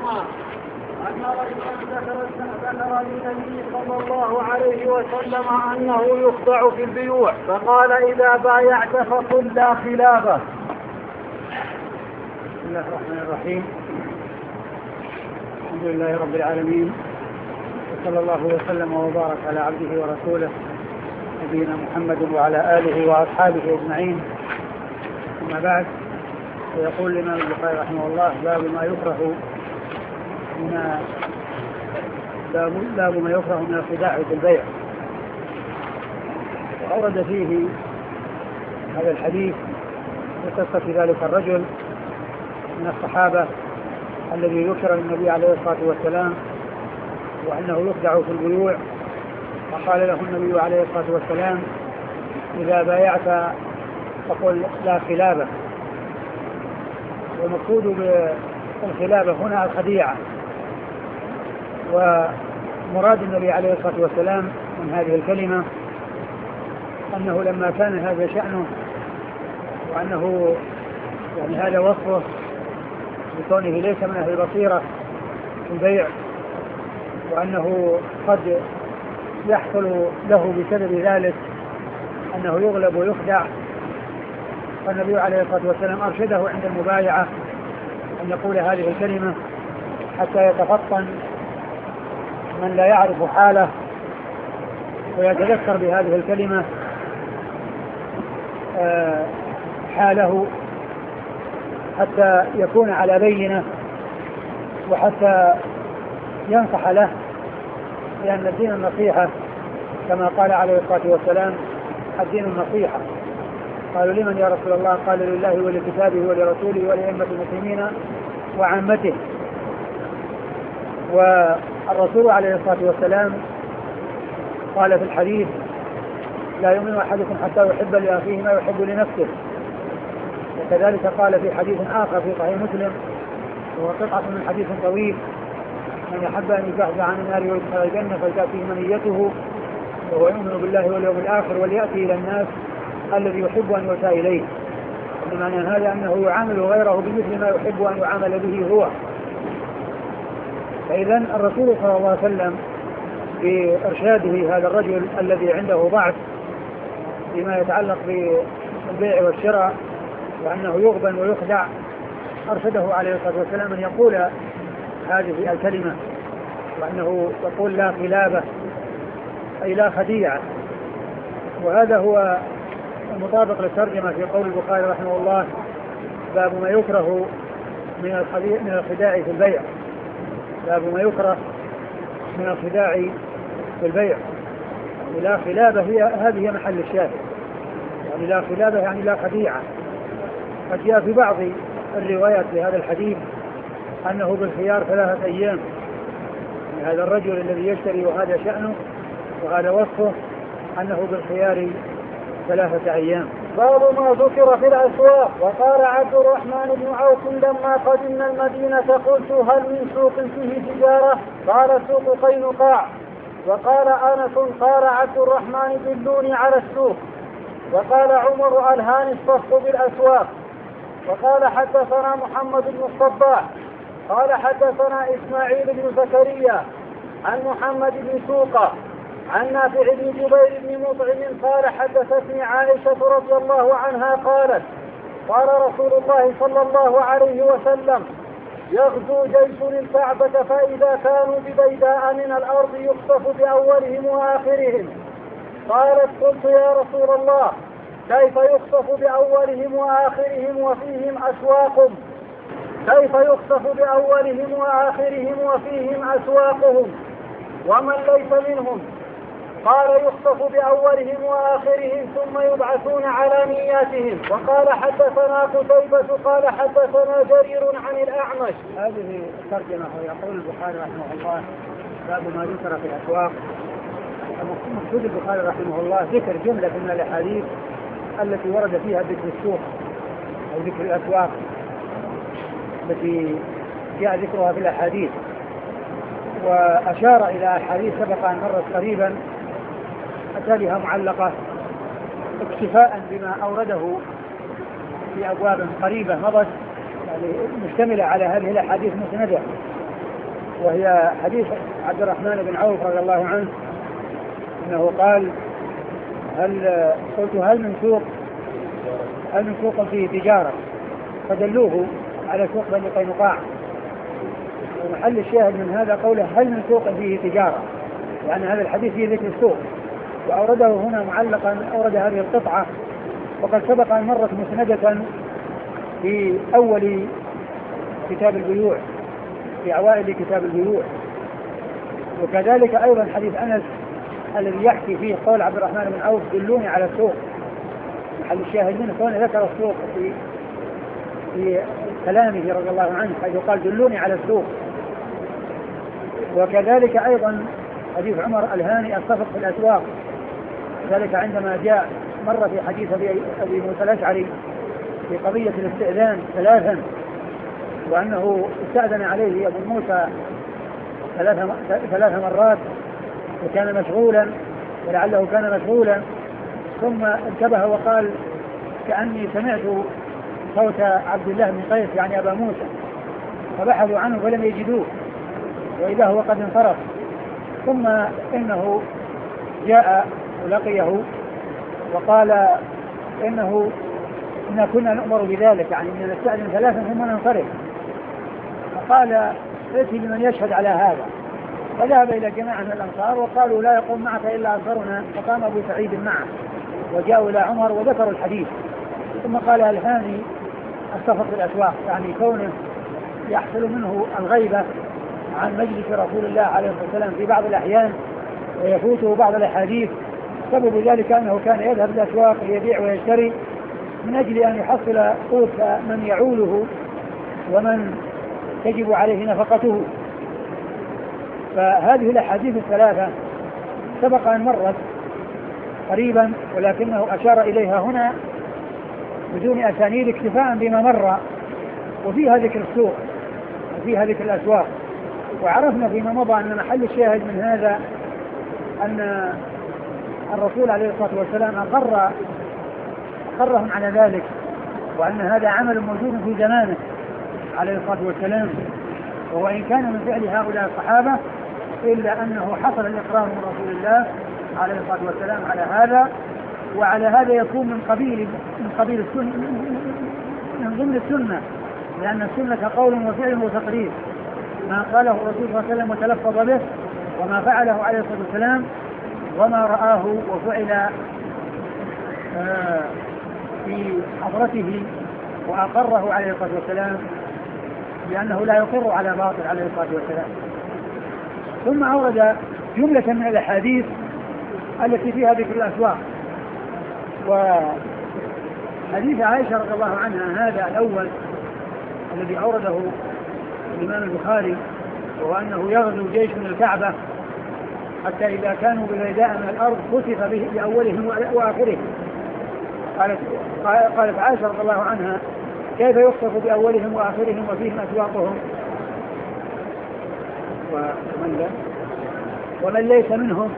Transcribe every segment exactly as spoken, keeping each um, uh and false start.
عنهما أن رجلا ذكر للنبي صلى الله عليه وسلم أنه يخدع في البيوع فقال إذا بايعت فقل لا خلافه. بسم الله الرحمن الرحيم. الحمد لله رب العالمين، وصلى الله وسلم وبارك على عبده ورسوله نبينا محمد وعلى آله وأصحابه أجمعين. أما بعد، ويقول الإمام البخاري رحمه الله: باب ما يكره من باب, باب ما يكره من الخداع في البيع. وأورد فيه هذا الحديث في قصة ذلك الرجل من الصحابة الذي ذكر للنبي عليه الصلاة والسلام وأنه يخدع في البيوع، فقال له النبي عليه الصلاة والسلام: إذا بايعت فقل لا خلافة. والمقصود بالخلافة هنا الخديعة. ومراد النبي عليه الصلاة والسلام من هذه الكلمة أنه لما كان هذا شأنه وأنه يعني هذا وصفه بكونه ليس من أهل البصيرة في البيع، وأنه قد يحصل له بسبب ذلك أنه يغلب ويخدع، فالنبي عليه الصلاة والسلام أرشده عند المبايعة أن يقول هذه الكلمة حتى يتفطن من لا يعرف حاله ويتذكر بهذه الكلمة حاله، حتى يكون على بينة وحتى ينصح له، لأن الدين النصيحة كما قال عليه الصلاة والسلام: الدين النصيحة. قالوا: لمن يا رسول الله؟ قال: لله ولكتابه ولرسوله ولأئمة المسلمين وعامته. والرسول عليه الصلاة والسلام قال في الحديث: لا يؤمن أحدكم حتى يحب لأخيه ما يحب لنفسه. وكذلك قال في حديث آخر في صحيح مسلم، وهو قطعة من حديث طويل: من يحب أن يزحزح عن النار ويدخل الجنة فلتأتيه منيته وهو يؤمن بالله واليوم الآخر وليأتي إلى الناس الذي يحب أن يؤتى إليه. بمعنى هذا أنه يعامل غيره بمثل ما يحب أن يعامل به هو. فإذا الرسول صلى الله عليه وسلم بإرشاده هذا الرجل الذي عنده ضعف فيما يتعلق بالبيع والشراء وأنه يغبن ويخدع، أرشده عليه الصلاة والسلام أن يقول هذه الكلمة، وأنه يقول لا خلافة أي لا خديعة. وهذا هو المطابق للترجمة في قول البخاري رحمه الله: باب ما يكره من الخداع في البيع. باب ما يكره من الخداع في البيع. لا خلافة هي هذه محل الشاهد، يعني لا خلافة يعني لا خديعة. قد جاء في بعض الروايات لهذا الحديث أنه بالخيار ثلاثة أيام. يعني هذا الرجل الذي يشتري وهذا شأنه وهذا وصفه أنه بالخيار ثلاثة أيام. باب ما ذكر في الأسواق. وقال عبد الرحمن بن عوف لما قدمنا المدينة قلت: هل من سوق فيه تجارة؟ قال: سوق قينقاع. وقال أنس: قال عبد الرحمن: دلوني على السوق. وقال عمر: ألهاني الصفق بالأسواق. وقال حدثنا محمد بن الصباح قال حدثنا إسماعيل بن زكريا عن محمد بن سوقة عن نافع بن جبير بن مطعم قال: حدثتني عائشة رضي الله عنها قالت: قال رسول الله صلى الله عليه وسلم: يغزو جيش الكعبة فإذا كانوا ببيداء من الأرض يخطف بأولهم وآخرهم. قالت: قلت: يا رسول الله، كيف يخطف بأولهم وآخرهم وفيهم أسواق؟ كيف يخطف بأولهم وآخرهم وفيهم أسواقهم ومن ليس منهم؟ قال: يخطف بأولهم وآخرهم ثم يبعثون على نياتهم. وقال حدثنا قتيبة قال حدثنا جرير عن الأعمش. هذه الترجمة. ويقول البخاري رحمه الله: باب ما ذكر في الأسواق. مقصود البخاري رحمه الله ذكر جملة من الأحاديث التي ورد فيها ذكر السوق أو ذكر الأسواق التي جاء ذكرها في الأحاديث، وأشار إلى أحاديث سبق أن مرت قريبا أتى بها معلقة اكتفاء بما أورده في أبواب قريبة مضت، يعني مشتملة على هذه الأحاديث مسندة. وهي حديث عبد الرحمن بن عوف رضي الله عنه أنه قال هل قلت هل من سوق هل من سوق فيه تجارة فدلوه على سوق بني قينقاع. ومحل الشاهد من هذا قوله هل من سوق فيه تجارة، لأن هذا الحديث فيه ذكر السوق، وأورده هنا معلقا أورد هذه القطعة وقد سبق أن مرت مسندة في أول كتاب البيوع في أوائل كتاب البيوع. وكذلك أيضا حديث أنس الذي يحكي فيه قول عبد الرحمن بن عوف دلوني على السوق، محل الشاهد منه كون ذكر السوق في في كلامه رضي الله عنه حيث قال دلوني على السوق. وكذلك أيضا حديث عمر الهاني الصفق في الأسواق، ذلك عندما جاء مر في حديث أبي موسى الأشعري في قضية الاستئذان ثلاثا، وأنه استأذن عليه أبو موسى ثلاث ثلاث مرات وكان مشغولا ولعله كان مشغولا، ثم انتبه وقال كأني سمعت صوت عبد الله بن قيس يعني أبا موسى، فبحثوا عنه فلم يجدوه وإذا هو قد انصرف. ثم إنه جاء ولقيه وقال إنه إن كنا نؤمر بذلك، يعني أن نستأذن ثلاثا ثم ننصرف. فقال ائتي بمن يشهد على هذا، فذهب إلى جماعة من الأنصار وقالوا لا يقوم معك إلا أنصارنا، فقام أبو سعيد معه وجاءوا إلى عمر وذكروا الحديث. ثم قال الهاني السفر في الأسواق، يعني كونه يحصل منه الغيبة عن مجلس رسول الله عليه الصلاة والسلام في بعض الأحيان ويفوته بعض الأحاديث، سبب ذلك أنه كان يذهب الأسواق ليبيع ويشتري من أجل أن يحصل قوت من يعوله ومن تجب عليه نفقته. فهذه الأحاديث الثلاثة سبق أن مرت قريبا، ولكنه أشار إليها هنا بدون أسانيد اكتفاء بما مر، وفيها ذكر السوق وفيها ذكر الأسواق. وعرفنا فيما مضى أن محل الشاهد من هذا أن الرسول عليه الصلاة والسلام أقر أقرهم على ذلك، وأن هذا عمل موجود في زمانه عليه الصلاة والسلام، وهو إن كان من فعل هؤلاء الصحابة إلا أنه حصل الإقرار من رسول الله عليه الصلاة والسلام على هذا، وعلى هذا يكون من قبيل من قبيل السنة، من ضمن السنة، لأن السنة قول وفعل وتقرير، ما قاله الرسول صلى الله عليه وسلم وتلفظ به وما فعله عليه الصلاة والسلام وما رآه وفعل آه في حضرته وأقره عليه الصلاة والسلام، لأنه لا يقر على باطل عليه الصلاة والسلام. ثم أورد جملة من الأحاديث التي فيها ذكر الأسواق. وحديث عائشة رضي الله عنها هذا الأول الذي أورده الإمام البخاري، وهو أنه يغزو جيش من الكعبة حتى إذا كانوا ببيداء من الأرض خسف به بأولهم وآخرهم. قالت, قالت عائشة رضي الله عنها كيف يخسف بأولهم وآخرهم وفيهم أسواقهم ومن, ومن ليس منهم؟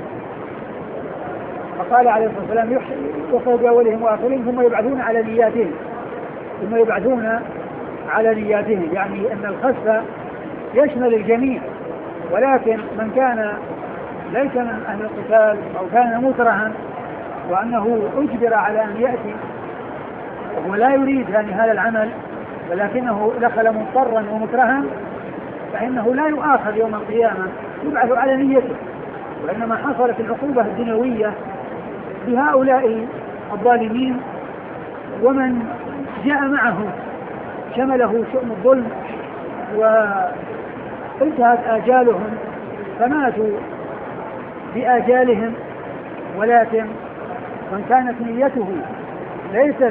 فقال عليه الصلاة والسلام يخسف بأولهم وآخرهم ثم يبعثون على نياتهم ثم يبعثون على نياتهم، يعني أن الخسف يشمل الجميع، ولكن من كان ليس من أهل القتال أو كان مكرها وأنه أجبر على أن يأتي وهو لا يريد يعني هذا العمل ولكنه دخل مضطرا ومكرها، فإنه لا يؤاخذ يوم القيامة، يبعث على نيته. وإنما حصلت العقوبة الدنيوية بهؤلاء الظالمين ومن جاء معه شمله شؤم الظلم وانتهت آجالهم فماتوا بآجالهم، ولكن من كانت نيته ليست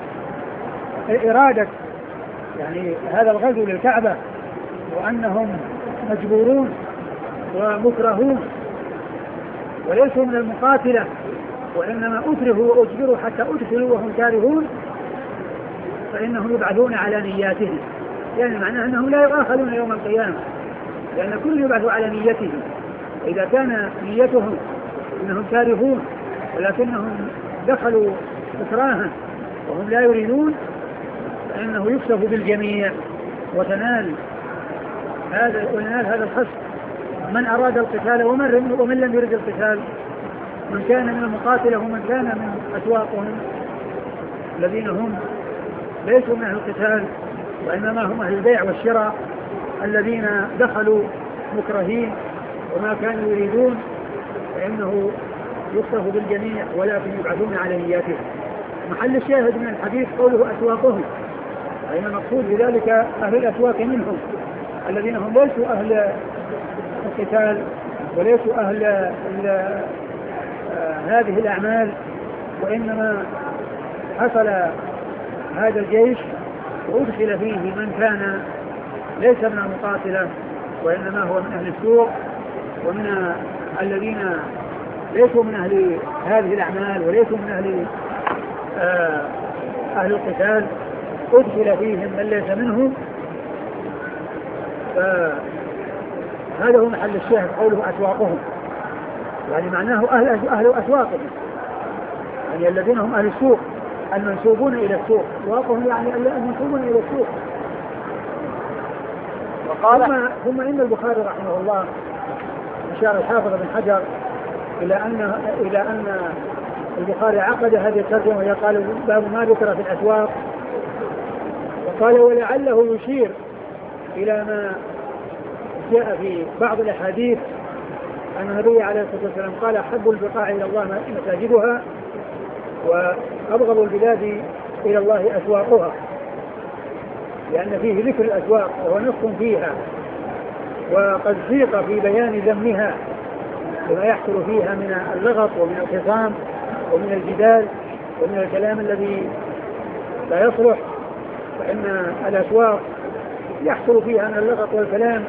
إرادة يعني هذا الغزو للكعبة وأنهم مجبورون ومكرهون وليسوا من المقاتلة وإنما أكرهوا وأجبروا حتى أدخلوا وهم كارهون، فإنهم يبعثون على نياتهم، يعني معناه أنهم لا يؤاخذون يوم القيامة، لأن كل يبعث على نيته. إذا كان نيتهم أنهم كارهون ولكنهم دخلوا إكراها وهم لا يريدون، فإنه يكسف بالجميع وتنال هذا وينال هذا الخصم من أراد القتال ومن, ومن لم يرد القتال، من كان من المقاتلة ومن كان من أسواقهم الذين هم ليسوا من أهل القتال وإنما هم أهل البيع والشراء الذين دخلوا مكرهين وما كانوا يريدون، فإنه يصرف بالجميع ولكن يبعثون على نياتهم. محل الشاهد من الحديث قوله أسواقهم، أين المقصود بذلك أهل الأسواق منهم الذين هم ليسوا أهل القتال وليسوا أهل آه هذه الأعمال، وإنما حصل هذا الجيش وأدخل فيه من كان ليس من المقاتلة وإنما هو من أهل السوق ومن الذين ليسوا من أهل هذه الأعمال وليسوا من أهل آه أهل القتال، أدخل فيهم من ليس منهم. فهذا هو محل الشاهد قوله أسواقهم، يعني معناه أهل, أهل أسواقهم، يعني الذين هم أهل السوق المنسوبون إلى السوق، أسواقهم يعني المنسوبون إلى السوق. وقال ثم, ثم إن البخاري رحمه الله أشار الحافظ بن حجر إلى أن إلى أن البخاري عقد هذه الترجمة وهي قال باب ما ذكر في الأسواق، وقال ولعله يشير إلى ما جاء في بعض الأحاديث أن النبي عليه الصلاة والسلام قال أحب البقاع إلى الله مساجدها وأبغض البلاد إلى الله أسواقها، لأن فيه ذكر الأسواق وهو نص فيها، وقد سيق في بيان ذمها بما يحصل فيها من اللغط ومن الخصام ومن الجدال ومن الكلام الذي لا يصلح، فإن الأسواق يحصل فيها من اللغط والكلام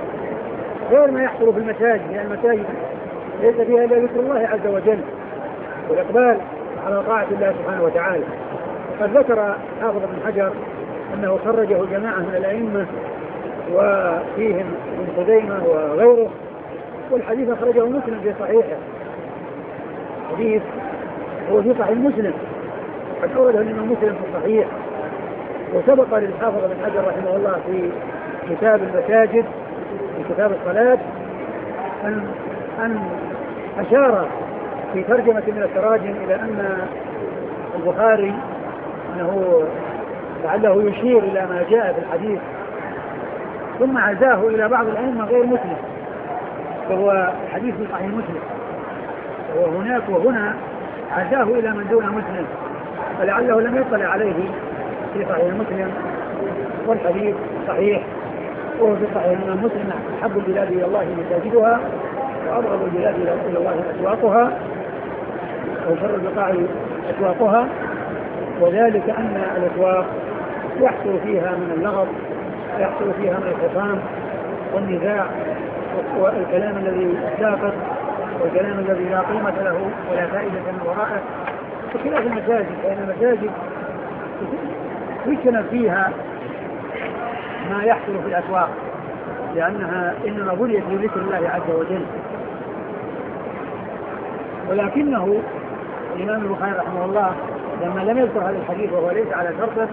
غير ما يحصل في المساجد، لأن يعني المساجد ليس فيها إلا ذكر الله عز وجل والإقبال على طاعة الله سبحانه وتعالى. وقد ذكر حافظ بن حجر أنه خرجه جماعة من الأئمة وفيهم ابن خزيمة وغيره، والحديث أخرجه مسلم في صحيحه، حديث هو في صحيح مسلم قد أورده الإمام مسلم في الصحيح. وسبق للحافظ بن حجر رحمه الله في كتاب المساجد في كتاب الصلاة أن أن أشار في ترجمة من التراجم إلى أن البخاري أنه لعله يشير إلى ما جاء في الحديث ثم عزاه إلى بعض الأئمة غير مسلم، فهو حديث في صحيح مسلم، وهناك وهنا عزاه إلى من دون مسلم، فلعله لم يطلع عليه في صحيح مسلم، والحديث صحيح وهو في صحيح مسلم أحب البلاد إلى الله مساجدها وأبغض البلاد إلى الله أسواقها أو شر البقاع أسواقها، وذلك أن الأسواق يحصل فيها من اللغط يحصل فيها من الخصام والنزاع والكلام الذي ساقط والكلام الذي لا قيمة له ولا فائدة من وراءه، بخلاف المساجد، فإن المساجد يجتنب فيها ما يحصل في الأسواق لأنها إنما بنيت لذكر الله عز وجل. ولكنه الإمام البخاري رحمه الله لما لم يذكر هذا الحديث وهو ليس على شرطه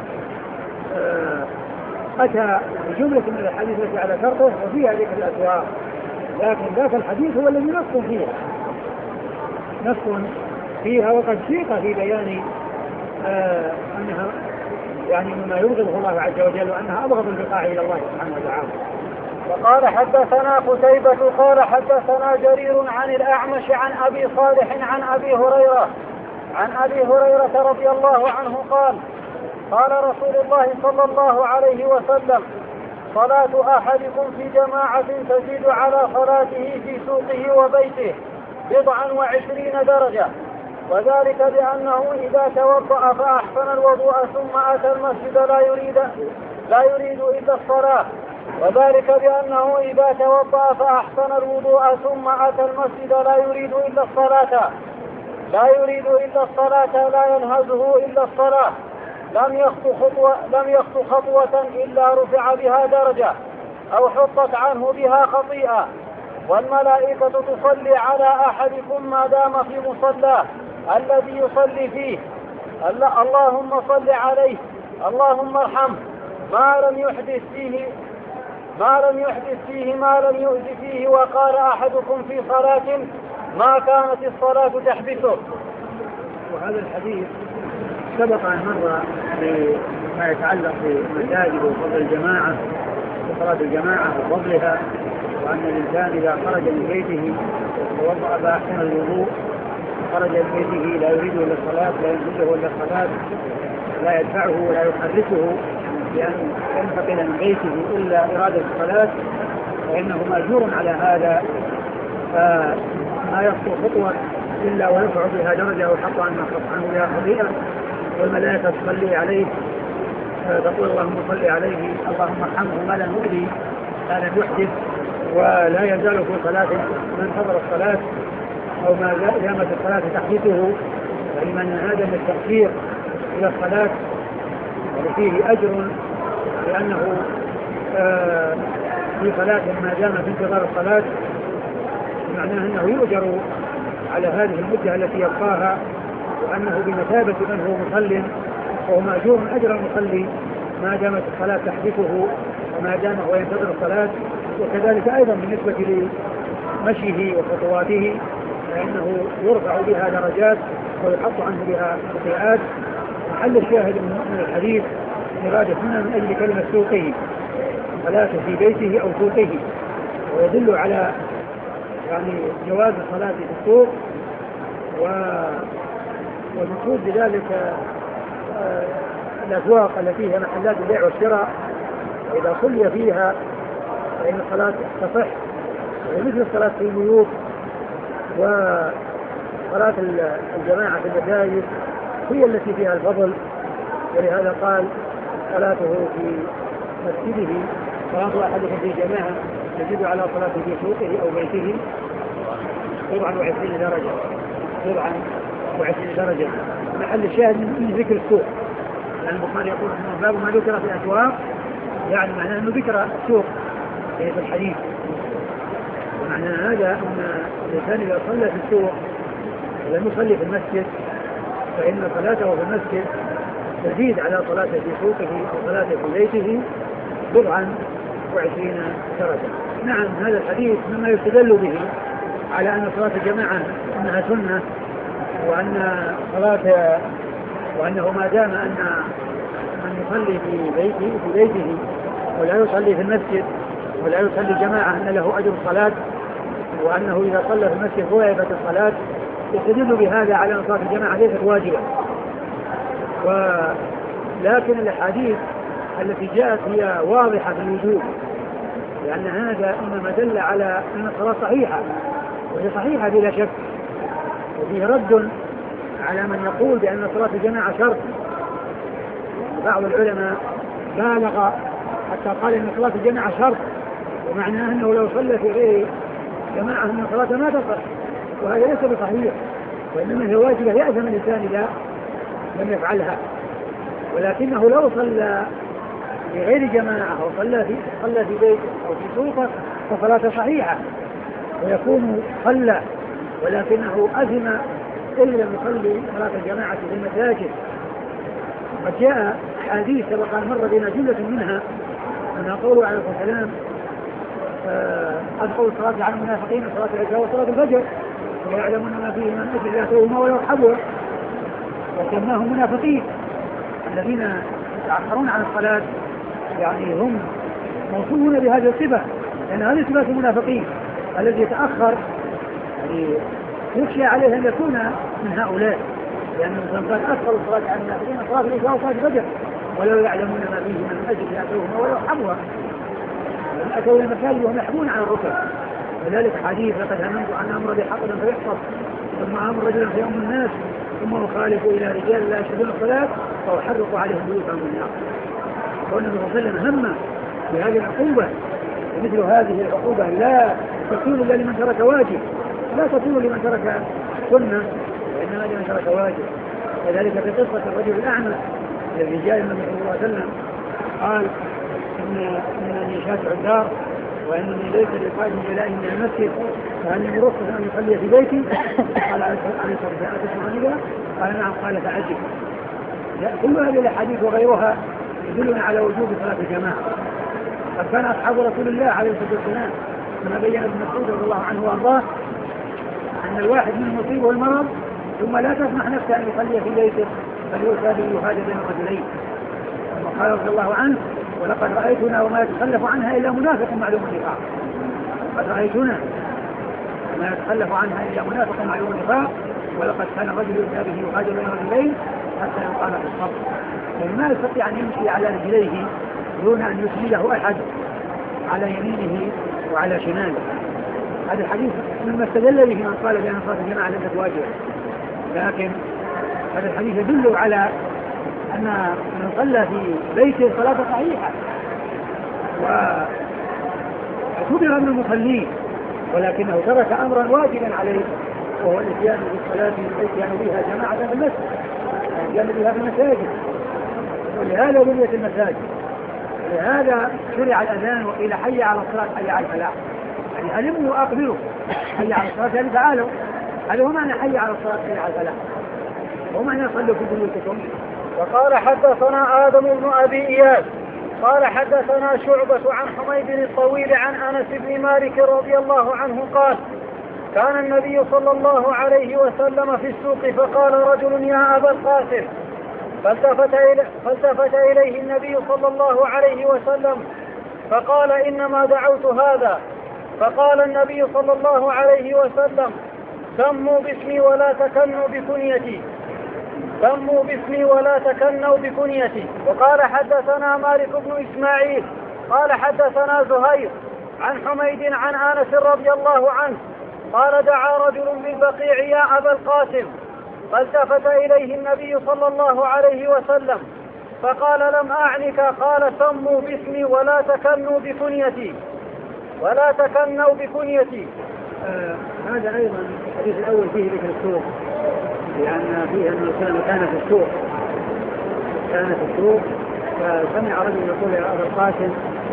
أتى بجملة من الحديث التي على شرطه وفيها ذكر الأسواق، لكن ذاك الحديث هو الذي نص فيها نص فيها وقد سيق في بيان آه أنها يعني مما يبغضه الله عز وجل وأنها أبغض البقاع إلى الله سبحانه وتعالى. وقال حدثنا قتيبة قال حدثنا جرير عن الأعمش عن أبي صالح عن أبي هريرة عن أبي هريرة رضي الله عنه قال قال رسول الله صلى الله عليه وسلم صلاة أحدكم في جماعة تزيد على صلاته في سوقه وبيته بضعا وعشرين درجة، وذلك بأنه إذا توضأ فأحسن الوضوء ثم أتى المسجد لا يريد لا يريد إلا الصلاة، وذلك بأنه إذا توضأ فأحسن الوضوء ثم أتى المسجد لا يريد إلا الصلاة لا يريد إلا الصلاة لا ينهزه إلا الصلاة لم يخطو خطوة لم يخطو خطوة إلا رفع بها درجة أو حطت عنه بها خطيئة، والملائكة تصلي على أحدكم ما دام في مصلاه الذي يصلي فيه اللهم صل عليه اللهم ارحمه ما لم يحدث فيه ما لم يحدث فيه ما لم يؤذ فيه. وقال أحدكم في صلاة ما كانت الصلاة تحبسه. وهذا الحديث سبق أن مر بما يتعلق بالمساجد وفضل الجماعة وصلاة الجماعة وفضلها، وأن الإنسان إذا خرج من بيته ووضع بأحسن الوضوء خرج من بيته لا يريد إلا الصلاة لا ينزله إلا الصلاة لا يدفعه ولا يحركه بأن ينتقل من بيته إلا إرادة الصلاة فإنه مأجور على هذا. فما يخطو خطوة إلا ويرفع بها درجة ويحط عنه بها خطيئة، والملائكة تصلي عليه تقول اللهم صل عليه اللهم ارحمه ما لم يؤذي ما لم يحدث، ولا يزال في صلاة من انتظر الصلاة أو ما دامت الصلاة تحدثه، فإن هذا من التأخير إلى الصلاة وفيه أجر لأنه آه في صلاة ما دام في انتظار الصلاة، معناه أنه يؤجر على هذه المدة التي يبقاها، وأنه بمثابة من هو مصلٍ وهو مأجور أجر المصلي ما دامت الصلاة تحدثه وما دام هو ينتظر الصلاة. وكذلك أيضا بالنسبة لمشيه وخطواته فإنه يرفع بها درجات ويحط عنه بها خطيئات. محل الشاهد من الحديث إرادة هنا من أجل كلمة سوقه، صلاة في بيته أو سوقه، ويدل على يعني جواز الصلاة في السوق، والمقصود بذلك الأسواق التي هي محلات البيع والشراء، وإذا صلي فيها فإن الصلاة تصح، ومثل الصلاة في البيوت وصلاة الجماعة في المساجد هي التي فيها الفضل. ولهذا قال صلاته في مسجده صلاة أحدكم في جماعة يزيد على صلاته في سوقه أو بيته سبعا وعشرين درجة سبعا وعشرين درجة. محل الشاهد من ذكر السوق، لأن البخاري يقول أنه باب ما ذكر في الأسواق، يعني معناه أنه ذكر السوق في الحديث، ومعنى هذا أن الإنسان إذا صلى في السوق ولم يصلي في المسجد فإن صلاته في المسجد تزيد على صلاته في سوقه أو صلاته في بيته بضعا وعشرين درجة. نعم هذا الحديث مما يستدل به على أن صلاة الجماعة أنها سنة، وأن صلاة وأنه ما دام أن من يصلي في بيته في بيته ولا يصلي في المسجد ولا يصلي جماعة أن له أجر الصلاة، وأنه إذا صلى في المسجد ضيعت الصلاة، يستدل بهذا على أن صلاة الجماعة ليست واجبة. ولكن الأحاديث التي جاءت هي واضحة في الوجوب، لأن هذا إنما دل على أن الصلاة صحيحة، وهي صحيحة بلا شك، وفيه رد على من يقول بأن صلاة الجماعة شرط. بعض العلماء بالغ حتى قال أن صلاة الجماعة شرط، ومعناه أنه لو صلى في غير جماعة أن الصلاة ما تصح، وهذا ليس بصحيح، وإنما هي واجبة يأثم الإنسان إذا لم يفعلها. ولكنه لو صلى في غير جماعة أو صلى في صلى في بيته أو في سوقه فصلاته صحيحة ويكون صلى، ولكنه أثم إن لم يصلي صلاة الجماعة في المساجد. قد جاء حديث سبق أن مر بنا جملة منها أن قوله عليه الصلاة والسلام أدخل الصلاة على المنافقين صلاة العشاء وصلاة الفجر ويعلمون ما فيه من أجل يأتوهما ويرحبوا، وسماهم منافقين الذين يتأخرون عن الصلاة، يعني هم موصوفون بهذه الصفة، لأن هذه صفة المنافقين الذي يتأخر، يعني يخشى عليه أن يكون من هؤلاء، لأن يعني قد أدخل الصلاة على المنافقين صلاة العشاء وصلاة الفجر ولو يعلمون ما فيه من أجل يأتوهما ويرحبوها، أتوا إلى المساجد وهم يحبون على الركب. وذلك حديث لقد هممت أن أمر بحقل فيحفظ ثم أمر رجلا في أم الناس ثم أخالف إلى رجال لا يشهدون الصلاة فأحرق عليهم بيوتهم من النار. والنبي صلى الله عليه وسلم هم بهذه العقوبة، ومثل هذه العقوبة لا تكون إلا لمن ترك واجب، لا تكون لمن ترك سنة، وإنما لمن ترك واجب. وذلك في قصة الرجل الأعمى الذي جاء النبي صلى الله عليه وسلم قال إن إنني شاسع الدار وإنني ليس لقائد جلائي من المسجد فهل من رخص أن يصلي في بيتي؟ قال عليه الصلاة والسلام أتسمعني بها؟ قال نعم. قال فعجب. كل هذه الأحاديث وغيرها يدلنا على وجوب صلاة الجماعة، قد كان أصحاب رسول الله عليه الصلاة والسلام كما بين ابن مسعود رضي الله عنه وأرضاه أن الواحد منهم يصيبه المرض ثم لا تسمح نفسه أن يصلي في بيته بل يؤتى به يهاجر بين الرجلين. ثم قال رضي الله عنه ولقد رأيتنا وما يتخلف عنها إلا منافق معلوم النفاق. قد رأيتنا وما يتخلف عنها إلا منافق معلوم النفاق ولقد كان الرجل يؤتى به يهاجر بين الرجلين حتى يقال في الصبر. يعني ما يستطيع أن يمشي على رجليه دون أن يسنده أحد على يمينه وعلى شماله. هذا الحديث مما استدل به من قال بأن صلاة الجماعة لم تواجه، لكن هذا الحديث يدل على أن من صلى في بيته صلاة صحيحة واعتبر من المصلين، ولكنه ترك أمرا واجبا عليه وهو الاتيان بالصلاة الاتيان بها جماعة في المسجد، الاتيان بها في المساجد. ولهذا بنيت المساجد، ولهذا شرع الأذان وقيل حي على الصلاة حي على الفلاح، يعني علموا وأقبلوا حي على الصلاة يعني تعالوا. هذا هو معنى حي على الصلاة حي على الفلاح، هو معنى صلوا في بيوتكم. وقال حدثنا آدم بن أبي إياس قال حدثنا شعبة عن حميد الطويل عن أنس بن مالك رضي الله عنه قال كان النبي صلى الله عليه وسلم في السوق فقال رجل يا أبا القاسم، فالتفت, إلي فالتفت إليه النبي صلى الله عليه وسلم فقال إنما دعوت هذا. فقال النبي صلى الله عليه وسلم سموا باسمي ولا تكنوا بكنيتي، سموا باسمي ولا تكنوا بكنيتي. وقال حدثنا مالك بن إسماعيل قال حدثنا زهير عن حميد عن أنس رضي الله عنه قال دعا رجل بالبقيع يا أبا القاسم، فالتفت إليه النبي صلى الله عليه وسلم فقال لم أعنك، قال سموا باسمي ولا تكنوا بكنيتي ولا تكنوا بكنيتي. آه هذا أيضا الحديث الأول فيه ذكر السوق، لأن فيه أنه كان في السوق كان في السوق فسمع رجل يقول يا أبا القاسم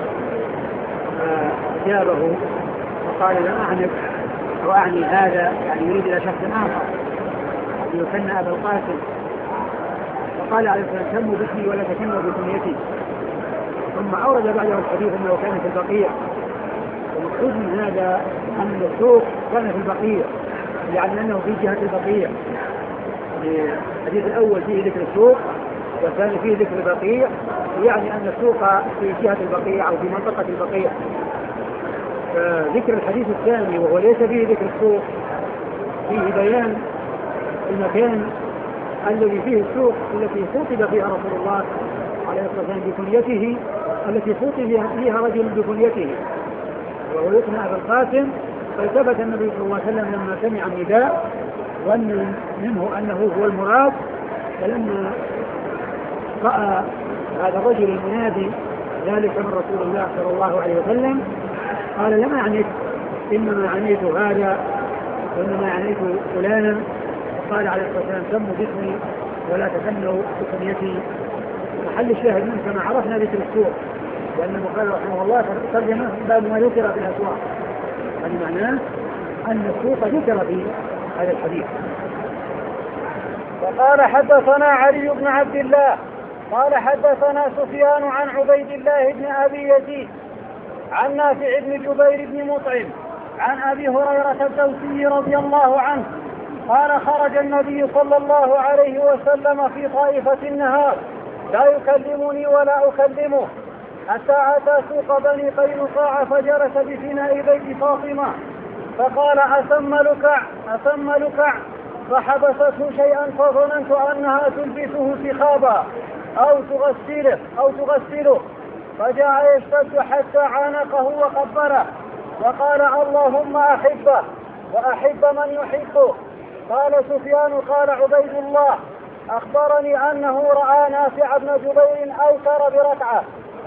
فأجابه وقال لم أعنك وأعني هذا، يعني يريد إلى شخص آخر يكنى أبا القاسم. فقال عليه الصلاة والسلام سموا باسمي ولا تكنوا بكنيتي. ثم أورد بعده الحديث أنه كان في البقيع، والمقصود من هذا أن السوق كان في البقيع، يعني أنه في جهة البقيع. الحديث الأول فيه ذكر السوق والثاني فيه ذكر البقيع، يعني أن السوق في جهة البقيع أو في منطقة البقيع. فذكر الحديث الثاني وهو ليس فيه ذكر السوق فيه بيان المكان الذي فيه السوق التي خطب فيها رسول الله عليه الصلاة والسلام بكنيته، التي خطب فيها رجل بكنيته وهو يكنى أبا القاسم. فالتفت النبي صلى الله عليه وسلم لما سمع النداء وأن منه أنه هو المراد، فلما رأى هذا الرجل المنادي ذلك من رسول الله صلى الله عليه وسلم قال لم أعنيت، إنما عنيت هذا وإنما عنيت فلانا. قال عليه الصلاة والسلام سموا باسمي ولا تكنوا بكنيتي. محل الشاهد منه كما عرفنا ذكر السوق، لأن البخاري رحمه الله ترجمه باب ما ذكر في الأسواق، هذا معناه أن السوق ذكر في هذا الحديث. وقال حدثنا علي بن عبد الله قال حدثنا سفيان عن عبيد الله بن أبي يزيد عن نافع بن جبير بن مطعم عن أبي هريرة الدوسي رضي الله عنه قال خرج النبي صلى الله عليه وسلم في طائفة النهار لا يكلمني ولا أكلمه حتى أتى سوق بني قينقاع فجلس بفناء بيت فاطمة فقال أسم لكع أسم لكع، فحبسته شيئا فظننت أنها تلبسه سخابا أو تغسله أو تغسله فجاء يشتد حتى عانقه وقبله وقال اللهم أحبه وأحب من يحبه. قال سفيان قال عبيد الله أخبرني أنه رأى نافع بن جبير أوتر بركعة.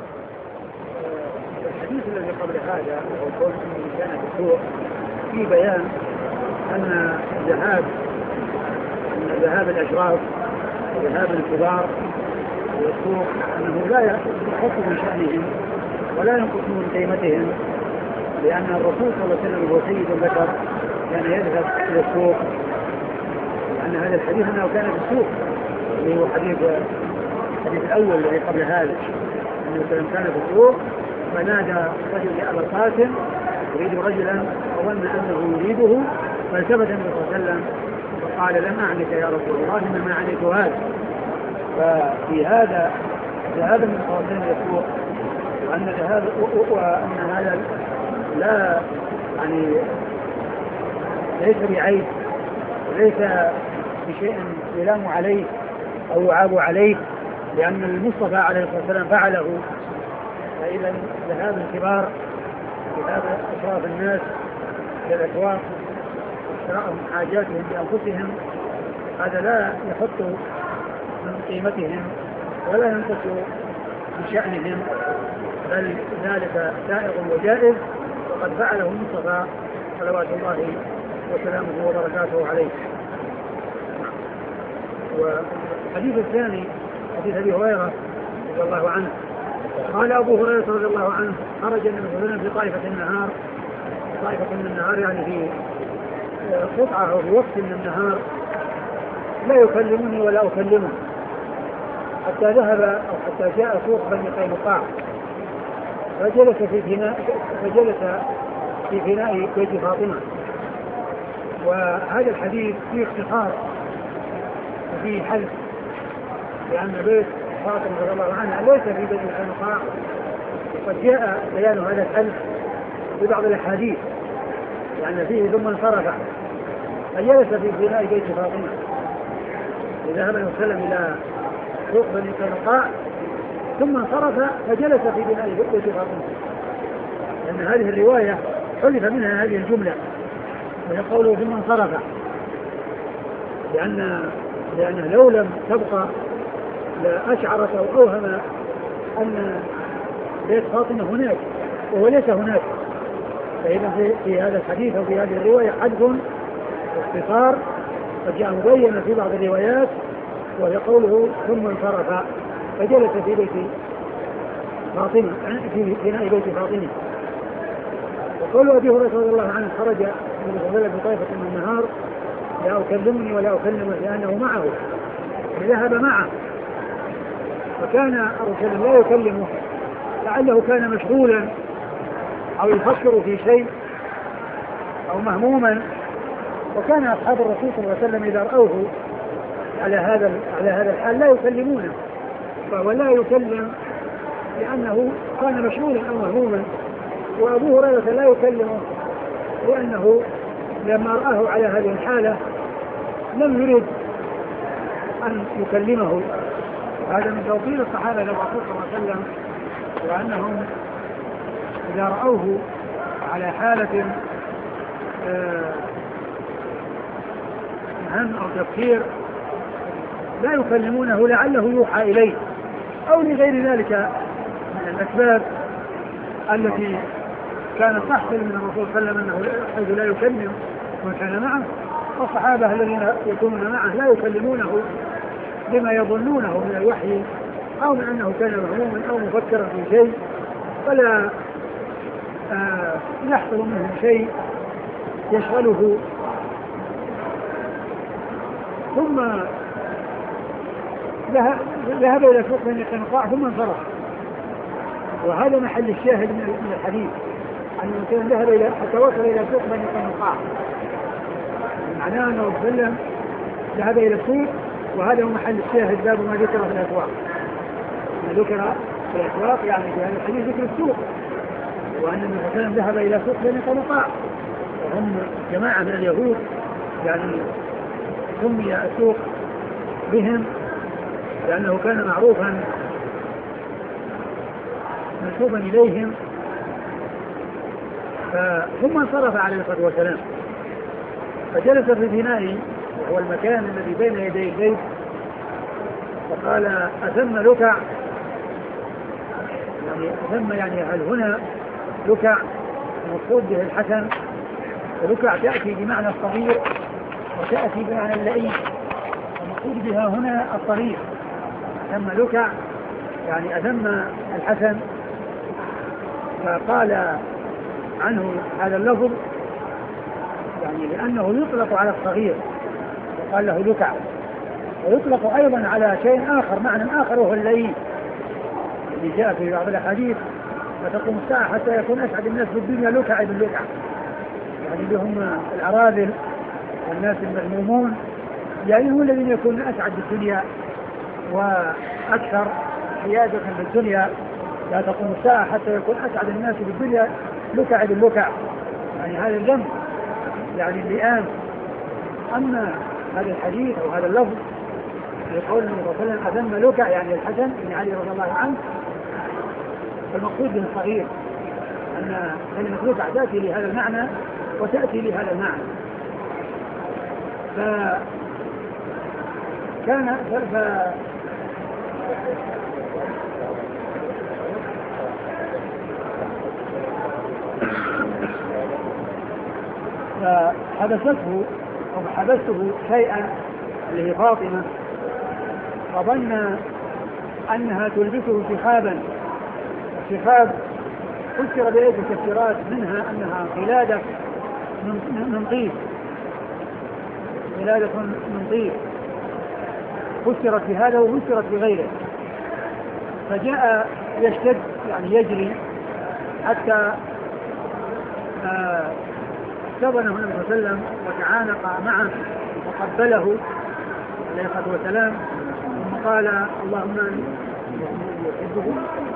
الحديث الذي قبل هذا وقول أنه كان في السوق في بيان أن ذهاب أن ذهاب الأشراف وذهاب الكبار والسوق أنه لا يخف من شأنهم ولا ينقص من قيمتهم، لأن الرسول صلى الله عليه وسلم هو سيد البشر كان يذهب إلى السوق، لأن هذا الحديث أنه كان في السوق اللي هو حديث الحديث الأول الذي قبل هذا أنه كان في السوق فنادى رجل أبا القاسم يريد رجلا وظن أنه يريده، فالتفت النبي صلى الله عليه وسلم وقال لم أعنك يا رسول الله إنما أعنيت هذا. ففي هذا ذهاب من قوسين يسوق، وأن ذهاب وأن هذا لا يعني ليس بعيب وليس بشيء يلام عليه أو يعاب عليه، لأن المصطفى عليه الصلاة والسلام فعله. فإذا ذهاب الكبار ذهاب أشراف الناس إلى الأسواق شراء حاجاتهم بأنفسهم هذا لا يحط من قيمتهم ولا ينقص من شأنهم، بل ذلك سائغ وجائز وقد فعله المصطفى صلوات الله وسلامه وبركاته عليه. والحديث الثاني حديث أبي هريرة رضي الله عنه قال أبو هريرة رضي الله عنه خرج النبي صلى الله عليه وسلم في طائفة النهار طائفة من النهار يعني في قطعة أو في وقت من النهار لا يكلمني ولا أكلمه، حتى ذهب أو حتى جاء سوق بني قينقاع فجلس في فناء فجلس في فناء بيت فاطمة. وهذا الحديث فيه اختصار وفيه حذف، لأن بيت فاطمة رضي الله عنها ليس في بيت قينقاع، وقد جاء بيان هذا الحذف في بعض الأحاديث لأن فيه ثم انصرف فجلس في فناء بيت فاطمة. ذهب النبي صلى الله عليه وسلم إلى سوق بني قينقاع ثم انصرف فجلس في بناء بيت فاطمة، لأن هذه الرواية حذف منها هذه الجملة وهي قوله ثم انصرف، لأن لأنه لو لم تبقى لأشعرت أو أوهم أن بيت فاطمة هناك وهو ليس هناك. فإذا في, في هذا الحديث أو في هذه الرواية حذف واختصار قد جاء مبينا في بعض الروايات، وهي قوله ثم انصرف فجلس في بيت فاطمة في بناء بيت فاطمة. وقول أبي هريرة رضي الله عنه خرج النبي صلى الله عليه وسلم في طائفة من النهار لا أكلمني ولا أكلمه لأنه معه ذهب معه، فكان الرسول لا يكلمه لعله كان مشغولا أو يفكر في شيء أو مهموما. وكان أصحاب الرسول صلى الله عليه وسلم إذا رأوه على هذا على هذا الحال لا يكلمونه، فهو لا يكلم لأنه كان مشغولا أو مهموما. وأبو هريرة لا يكلمه لأنه لما رآه على هذه الحالة لم يرد أن يكلمه. هذا من توفير الصحابة للرسول صلى الله عليه وسلم، وأنهم إذا رأوه على حالة هم أو تفكير لا يكلمونه لعله يوحى إليه أو لغير ذلك من الأسباب التي كانت تحصل من الرسول صلى الله عليه وسلم أنه حيث لا يكلم من كان معه، والصحابة الذين يكونون معه لا يكلمونه لما يظنونه من الوحي أو من أنه كان مهموما أو مفكرا في شيء فلا آه يحصل منه شيء يشغله. ثم ذهب إلى سوق بني قينقاع ثم انصرف، وهذا محل الشاهد من الحديث أنه كان ذهب إلى حتى وصل إلى سوق بني قينقاع، معناه أنه وسلم ذهب إلى السوق، وهذا هو محل الشاهد باب ما ذكر في الأسواق. ما ذكر في الأسواق يعني في هذا الحديث ذكر السوق، وأن النبي صلى الله عليه وسلم ذهب إلى سوق بني قينقاع وهم جماعة من اليهود، يعني سمي السوق بهم لأنه كان معروفا منسوبا إليهم. ثم انصرف عليه الصلاة والسلام فجلس في البناء وهو المكان الذي بين يدي البيت، فقال أثم لكع، يعني أثم يعني هل هنا لكع المقصود به الحسن، ولكع تأتي بمعنى الصغير وتأتي بمعنى اللئيم، المقصود بها هنا الصغير. أثم لكع يعني أثم الحسن، فقال عنه هذا اللفظ يعني لأنه يطلق على الصغير وقال له لكع، ويطلق أيضا على شيء آخر معنى آخر وهو اللئيم اللي جاء في بعض الأحاديث لا تقوم الساعة حتى يكون أسعد الناس في الدنيا لكع باللكع، يعني اللي هم الأراذل والناس المذمومون، يعني هم الذين يكونون أسعد بالدنيا وأكثر حيادة في الدنيا. لا تقوم الساعة حتى يكون أسعد الناس في الدنيا لكع باللكع، يعني هذا الذنب يعني اللئام. أما هذا الحديث أو هذا اللفظ يقول النبي صلى الله عليه وسلم أذم لكع يعني الحسن بن علي رضي الله عنه، فالمقصود به الصغير أن كلمة لكع تأتي لهذا المعنى وتأتي لهذا المعنى. فكان ف... فحبسته أو حبسته شيئا اللي هي فاطمة، فظن أنها تلبسه سحابا. السحاب فسر بعدة تفسيرات، منها أنها قلادة من طيب، قلادة من طيب فسرت بهذا وفسرت بغيره، فجاء يشتد يعني يجري حتى احتضنه النبي صلى الله عليه وسلم وتعانق معه وقبله عليه الصلاة والسلام، ثم قال اللهم يحبه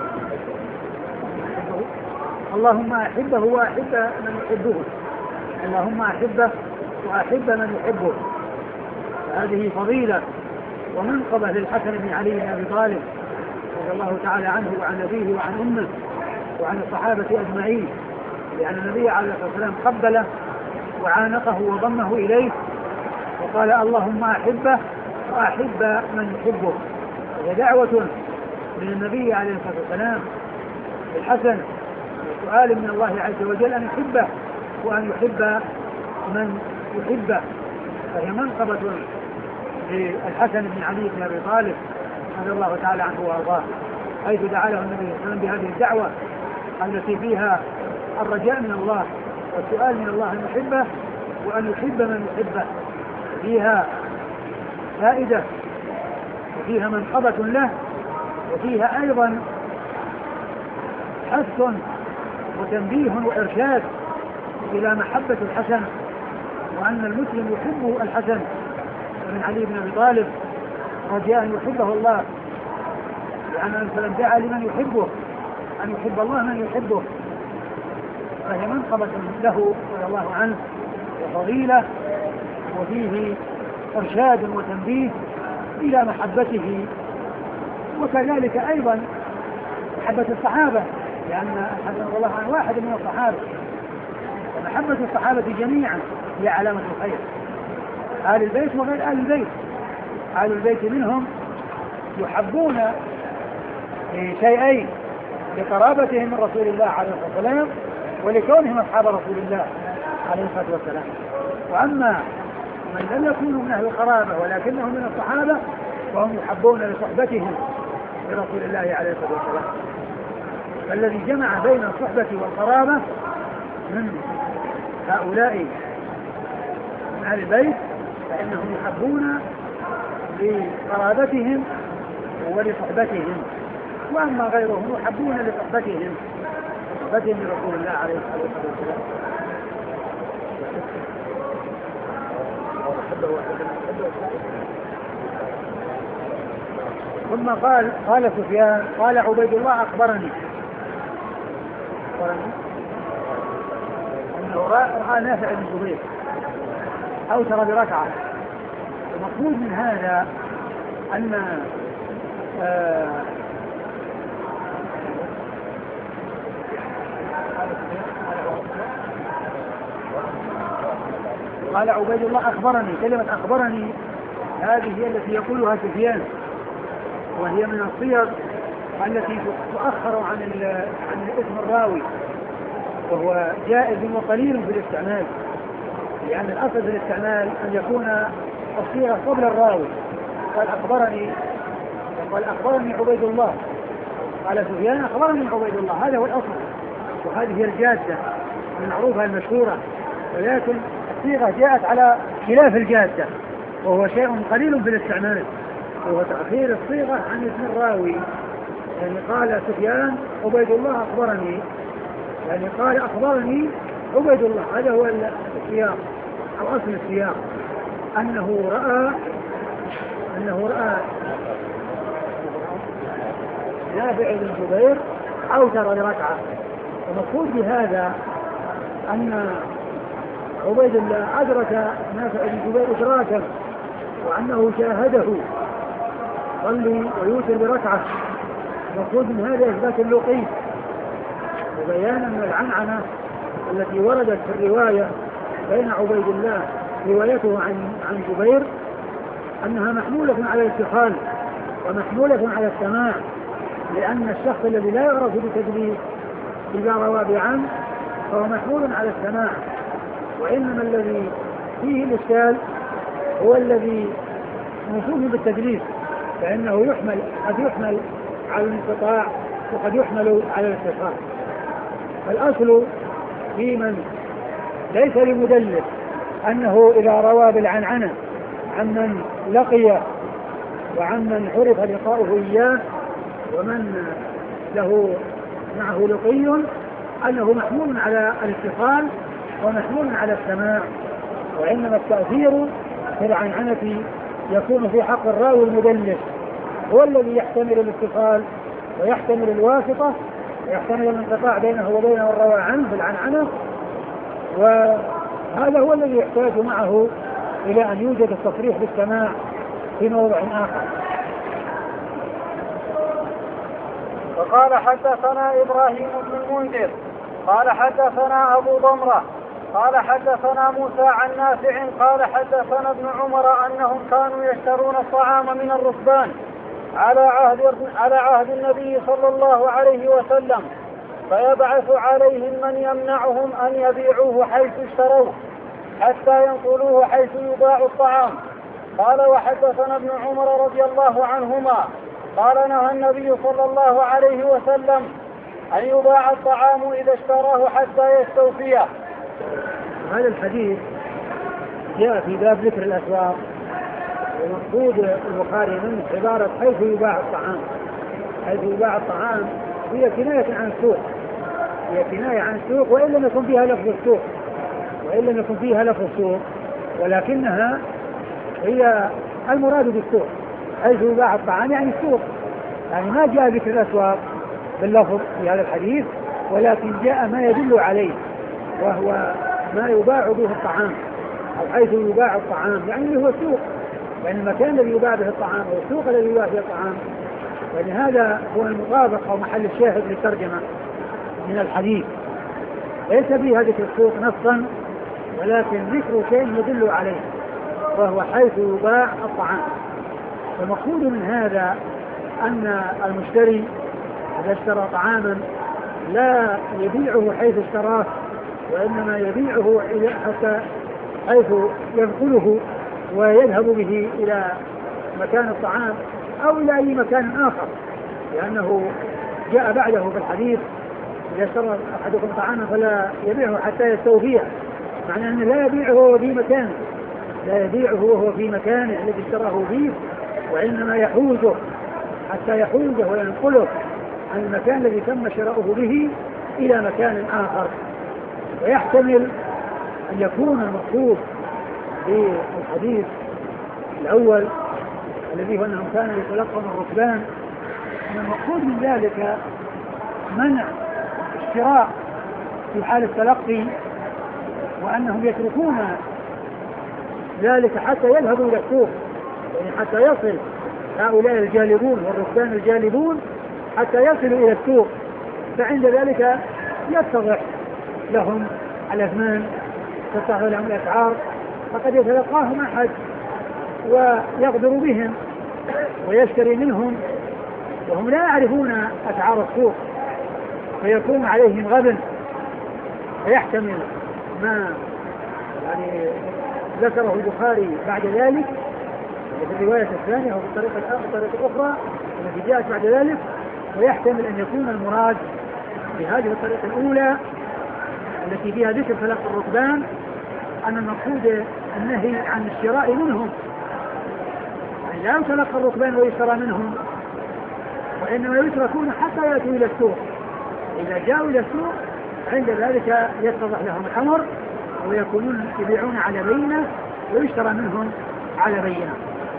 اللهم أحبه وأحب من يحبه، اللهم أحبه وأحب من يحبه. هذه فضيلة ومنقبة للحسن بن علي بن أبي طالب رضي الله تعالى عنه وعن أبيه وعن أمه وعن الصحابة أجمعين، لأن النبي عليه الصلاة والسلام قبله وعانقه وضمه إليه وقال اللهم أحبه وأحب من يحبه. هي دعوة من النبي عليه الصلاة والسلام الحسن، سؤال من الله عز وجل أن يحبه وأن يحب من يحبه، فهي منقبة للحسن بن علي بن أبي طالب رضي الله تعالى عنه وأرضاه، حيث دعا له النبي صلى الله عليه وسلم بهذه الدعوة التي فيها الرجاء من الله والسؤال من الله أن يحبه وأن يحب من يحبه، فيها فائدة وفيها منقبة له، وفيها أيضا حث وتنبيه وإرشاد إلى محبة الحسن، وأن المسلم يحب الحسن بن علي بن أبي طالب رجاء أن يحبه الله، لأن النبي صلى الله عليه وسلم دعا لمن يحبه أن يحب الله من يحبه، فهي منقبة له رضي الله عنه وفضيلة، وفيه إرشاد وتنبيه إلى محبته، وكذلك أيضا محبة الصحابة، لأن الحسن رضي الله عنه واحد من الصحابة، ومحبة الصحابة جميعا هي علامة الخير، آل البيت وغير آل البيت. آل البيت منهم يحبون شيئين، لقرابتهم من رسول الله عليه الصلاة والسلام ولكونهم أصحاب رسول الله عليه الصلاة والسلام. وأما من لم يكونوا من أهل القرابة ولكنهم من الصحابة وهم يحبون لصحبتهم لرسول الله عليه الصلاة والسلام، فالذي جمع بين الصحبة والقرابة من هؤلاء من أهل البيت فإنهم يحبون لقرابتهم ولصحبتهم، وأما غيرهم يحبون لصحبتهم صحبتهم لرسول الله عليه الصلاة والسلام. ثم قال قال سفيان قال عبيد الله أخبرني أخبرني أنه رأى نافع بن جبير أوتر بركعة. المقصود من هذا أن آه قال عبيد الله أخبرني، كلمة أخبرني هذه هي التي يقولها سفيان، وهي من الصيغ التي تؤخر عن عن اسم الراوي، وهو جائز وقليل في الاستعمال، لأن الأصل في الاستعمال أن يكون الصيغة قبل الراوي. قال أخبرني قال أخبرني عبيد الله، قال سفيان أخبرني عبيد الله، هذا هو الأصل، وهذه هي الجادة المعروفة المشهورة، ولكن الصيغة جاءت على خلاف الجادة، وهو شيء قليل في الاستعمال، وهو تأخير الصيغة عن اسم الراوي. يعني قال سفيان عبيد الله أخبرني، يعني قال أخبرني عبيد الله، هذا هو السياق أو أصل السياق، أنه رأى أنه رأى نافع بن جبير أوتر لركعة. ومقصود بهذا أن عبيد الله أدرك نافع بن جبير إدراكا، وأنه شاهده صلي ويوتر بركعة. مقصود من هذا إثبات اللقي وبيان أن العنعنة التي وردت في الرواية بين عبيد الله روايته عن عن جبير أنها محمولة على الاتصال ومحمولة على السماع، لأن الشخص الذي لا يعرف بتدليس إذا روى بعن فهو محمول على السماع، وإنما الذي فيه الإشكال هو الذي موصوف بالتدليس، فإنه يحمل قد يحمل على الانقطاع وقد يحمل على الاتصال. فالأصل في من ليس لمدلس أنه إذا روى بالعنعنة عمن لقي وعمن عرف لقاؤه إياه ومن له معه لقي أنه محمول على الاتصال ومحمول على السماع، وإنما التأثير في العنعنة يكون في حق الراوي المدلس، هو الذي يحتمل الاتصال ويحتمل الواسطة ويحتمل الانقطاع بينه وبين من روى عنه في العنعنة، وهذا هو الذي يحتاج معه إلى أن يوجد التصريح بالسماع في موضع آخر. وقال حدثنا إبراهيم بن المنذر قال حدثنا أبو ضمرة قال حدثنا موسى عن نافع قال حدثنا ابن عمر أنهم كانوا يشترون الطعام من الركبان على عهد على عهد النبي صلى الله عليه وسلم، فيبعث عليهم من يمنعهم أن يبيعوه حيث اشتروه حتى ينقلوه حيث يباع الطعام. قال وحدثنا ابن عمر رضي الله عنهما قال نهى النبي صلى الله عليه وسلم أن يباع الطعام إذا اشتراه حتى يستوفيه. هذا الحديث جاء في باب ذكر الأسواق، ومقصود البخاري منه عبارة حيث يباع الطعام. حيث يباع الطعام هي كناية عن السوق، هي كناية عن السوق وإن لم يكن فيها لفظ السوق وإن لم يكن فيها لفظ السوق ولكنها هي المراد بالسوق. حيث يباع الطعام يعني السوق، يعني ما جاء ذكر الأسواق باللفظ في هذا الحديث، ولكن جاء ما يدل عليه وهو ما يباع به الطعام، أو حيث يباع الطعام يعني هو السوق، يعني المكان الذي يباع به الطعام أو السوق الذي يباع به الطعام. يعني هذا هو المطابق أو محل الشاهد للترجمة من الحديث، ليس فيها ذكر السوق نصا ولكن ذكر شيء يدل عليه وهو حيث يباع الطعام. فمقصود من هذا أن المشتري إذا اشترى طعاما لا يبيعه حيث اشتراه، وإنما يبيعه حتى حيث ينقله ويذهب به إلى مكان الطعام أو إلى أي مكان آخر، لأنه جاء بعده في الحديث إذا اشترى أحدكم طعاما فلا يبيعه حتى يستوفيه، معنى أنه لا يبيعه وهو في مكانه، لا يبيعه وهو في مكانه الذي اشتراه فيه، وإنما يحوزه حتى يحوزه وينقله عن المكان الذي تم شراؤه به إلى مكان آخر. ويحتمل أن يكون المقصود في الحديث الأول الذي هو أنهم كانوا يتلقون الركبان، أن المقصود من ذلك منع الشراء في حال التلقي، وأنهم يتركون ذلك حتى يذهبوا إلى السوق، يعني حتى يصل هؤلاء الجالبون والركبان الجالبون حتى يصلوا إلى السوق، فعند ذلك يتضح لهم الأثمان، تتضح لهم الأسعار، فقد يتلقاهم أحد ويغدر بهم ويشتري منهم وهم لا يعرفون أسعار السوق، فيكون عليهم غبن، فيحتمل ما يعني ذكره البخاري بعد ذلك في الرواية الثانية وفي الطريقة الأخرى التي جاءت بعد ذلك، ويحتمل أن يكون المراد بهذه الطريقة الأولى التي فيها ذكر تلقي الركبان أن المقصود النهي عن الشراء منهم، يعني لا يتلقى الركبان ويشترى منهم، وإنما يتركون حتى يأتوا إلى السوق. إذا جاءوا إلى السوق عند ذلك يتضح لهم الأمر ويكونون يبيعون على بينة ويشترى منهم على بينة.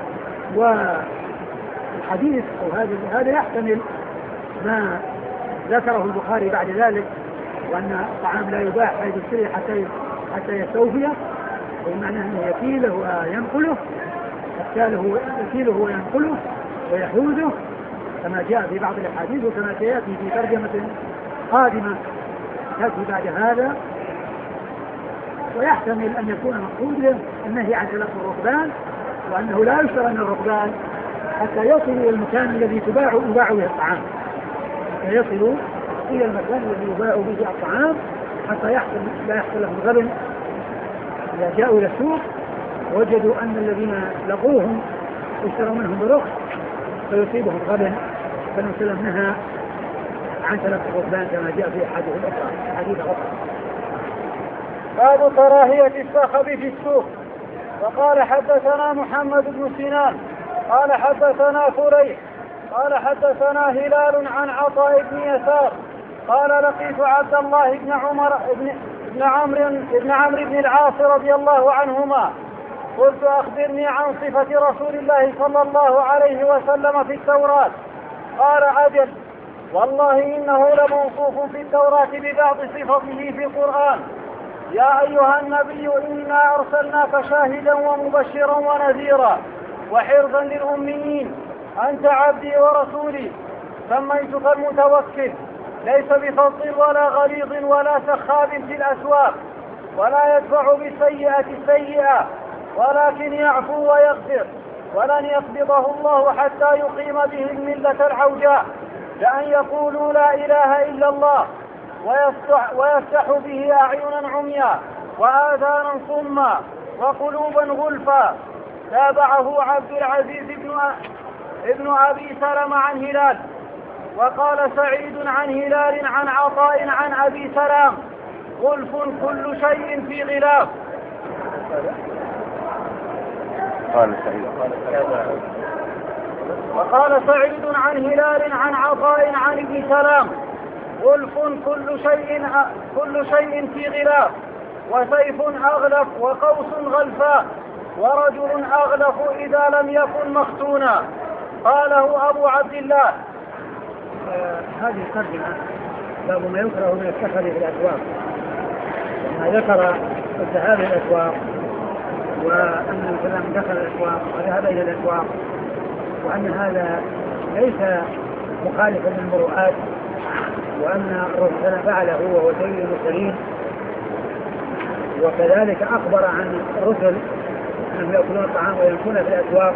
والحديث أو هذا هذا يحتمل ما ذكره البخاري بعد ذلك، وأن الطعام لا يباع حيث يشتري حتى حتى يستوفيه، بمعنى أنه يكيله وينقله، أكاله يكيله وينقله ويحوزه كما جاء في بعض الأحاديث وكما سيأتي في ترجمة قادمة تأتي بعد هذا. ويحتمل أن يكون مقصوده النهي عن تلقي الركبان، وأنه لا يشترى من الركبان حتى يصلوا إلى المكان الذي تباع يباع به الطعام، حتى يصلوا إلى المكان الذي يباع به الطعام حتى يحصل لا يحصل لهم غبن. إذا جاءوا إلى السوق وجدوا أن الذين لقوهم يشتروا منهم برخص فيصيبهم غبن، فالنبي نهى عن تلقي الركبان كما جاء في حديث الأخرى حديث أخرى. باب كراهية الصخب في السوق. وقال حدثنا محمد بن سنان قال حدثنا فليح قال حدثنا هلال عن عطاء بن يسار قال لقيت عبد الله بن عمر بن ابن عمرو ابن عمرو بن العاص رضي الله عنهما قلت أخبرني عن صفة رسول الله صلى الله عليه وسلم في التوراة. قال أجل والله إنه لموصوف في التوراة ببعض صفته في القرآن. يا أيها النبي إنا أرسلناك شاهدا ومبشرا ونذيرا وحرزا للأميين أنت عبدي ورسولي سميتك المتوكل ليس بفظ ولا غليظ ولا سخاب في الأسواق ولا يدفع بالسيئة السيئة ولكن يعفو ويغفر ولن يقبضه الله حتى يقيم به الملة العوجاء لأن يقولوا لا إله إلا الله ويفتح, ويفتح به أعينا عميا وآذانا صما وقلوبا غلفا. تابعه عبد العزيز بن, ابن أبي سلمة عن هلال. وقال سعيد عن هلال عن عطاء عن أبي سلام غلف كل شيء في غلاف. قال سعيد وقال سعيد عن هلال عن عطاء عن أبي سلام غلف كل شيء كل شيء في غلاف وسيف أغلف وقوس غلفاء ورجل أغلف إذا لم يكن مختونا. قاله أبو عبد الله. آه هذه الترجمة باب ما يكره من السفر في الأسواق، ما ذكر الذهاب إلى الأسواق وأن الكلام دخل الأسواق وذهب إلى الأسواق وأن هذا ليس مخالفا للمروءات وأن الرسول فعله وهو سيد المرسلين. وكذلك أخبر عن الرسل أنهم يأكلون الطعام ويمشون في الأسواق،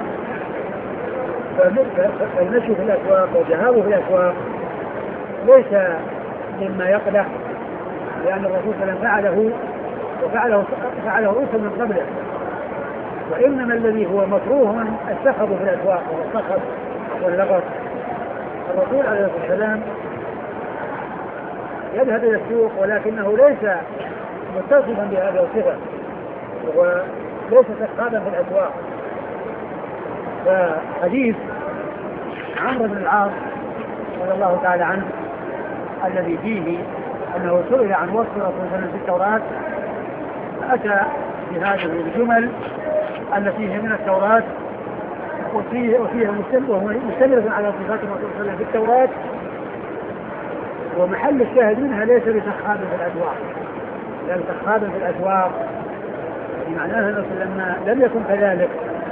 فالمشي في الأسواق وذهابه في الأسواق ليس مما يقدح، لأن الرسول صلى الله عليه وسلم فعله وفعله فعله الرسل من قبله. وإنما الذي هو مكروه السخط في الأسواق والسخط واللغط. الرسول عليه الصلاة والسلام يذهب إلى السوق ولكنه ليس متصفا بهذا الصفة وليس سخابا في الأسواق. فحديث عمرو بن العاص رضي الله تعالى عنه الذي فيه أنه سئل عن وصف رسول الله صلى الله عليه وسلم في التوراة أتى بهذه الجمل التي هي من التوراة وفيه وفيها مستمرة على صفات الرسول صلى الله عليه وسلم في التوراة، ومحل الشاهد منها ليس بسخاب في الأسواق، لأن سخابا في الأسواق معناها أنه لما لم يكن كذلك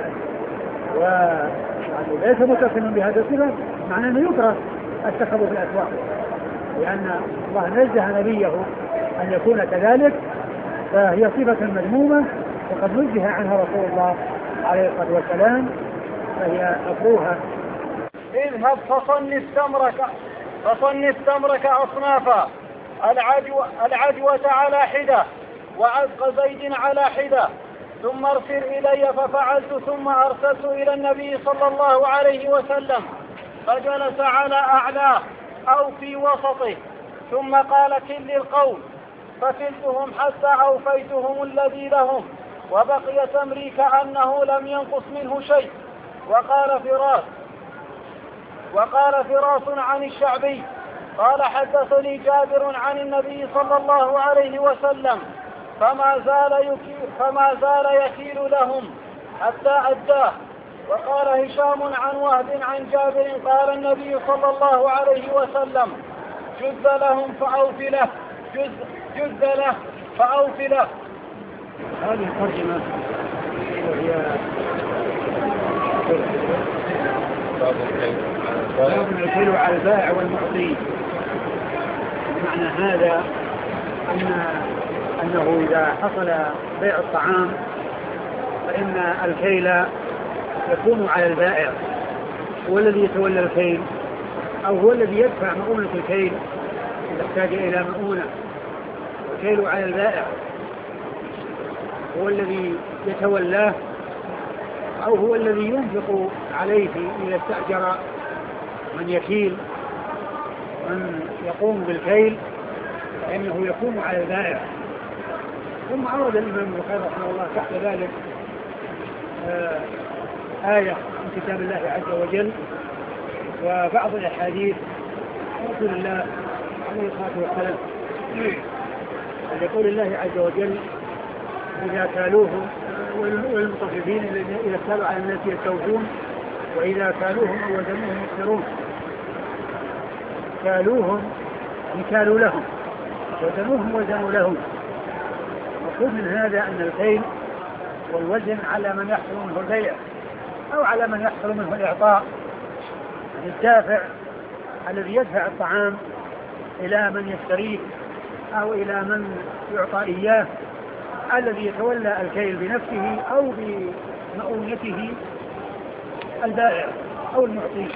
وليس متصلا بهذا الصفة معناه أنه يكره السخب في الأسواق، لأن الله نزه نبيه أن يكون كذلك، فهي صفة مذمومة وقد نزه عنها رسول الله عليه الصلاة والسلام فهي مكروهة. اذهب فصنف تمرك فصنف تمرك أصنافا العجوة, العجوة على حدة وعزق زيد على حدة ثم ارسل إلي ففعلت ثم أرسلت إلى النبي صلى الله عليه وسلم فجلس على أعلاه أو في وسطه ثم قال كل القوم فكلتهم حتى أوفيتهم الذي لهم وبقي تمري كأنه لم ينقص منه شيء. وقال فراس وقال فراس عن الشعبي قال حدثني جابر عن النبي صلى الله عليه وسلم فما زال يكيل, فما زال يكيل لهم حتى أداه. وقال هشام عن وهب عن جابر قال النبي صلى الله عليه وسلم جز لهم فأوف له جز, جز له فأوف له. هذه الترجمة وهي باب الكيل على البائع والمعطي. معنى هذا أن أنه إذا حصل بيع الطعام فإن الكيل يكون على البائع، هو الذي يتولى الكيل أو هو الذي يدفع مؤونة الكيل إذا احتاج إلى مؤونة، والكيل على البائع هو الذي يتولاه أو هو الذي ينفق عليه إذا استأجر من يكيل من يقوم بالكيل فإنه يكون على البائع. ثم أورد الإمام البخاري رحمه الله تحت ذلك آه آية من كتاب الله عز وجل وبعض الأحاديث رسول الله عليه الصلاة والسلام يقول الله عز وجل إذا كالوهم والمطففين إذا كالوا على الناس يستوفون وإذا كالوهم أو وزنوهم يخسرون. كالوهم كالوا لهم وزنوهم وزنوا لهم. المقصود من هذا أن الكيل والوزن على من يحصل منه البيع أو على من يحصل منه الإعطاء، الدافع الذي يدفع الطعام إلى من يشتريه أو إلى من يعطى إياه، الذي يتولى الكيل بنفسه أو بمؤونته البائع أو المعطي.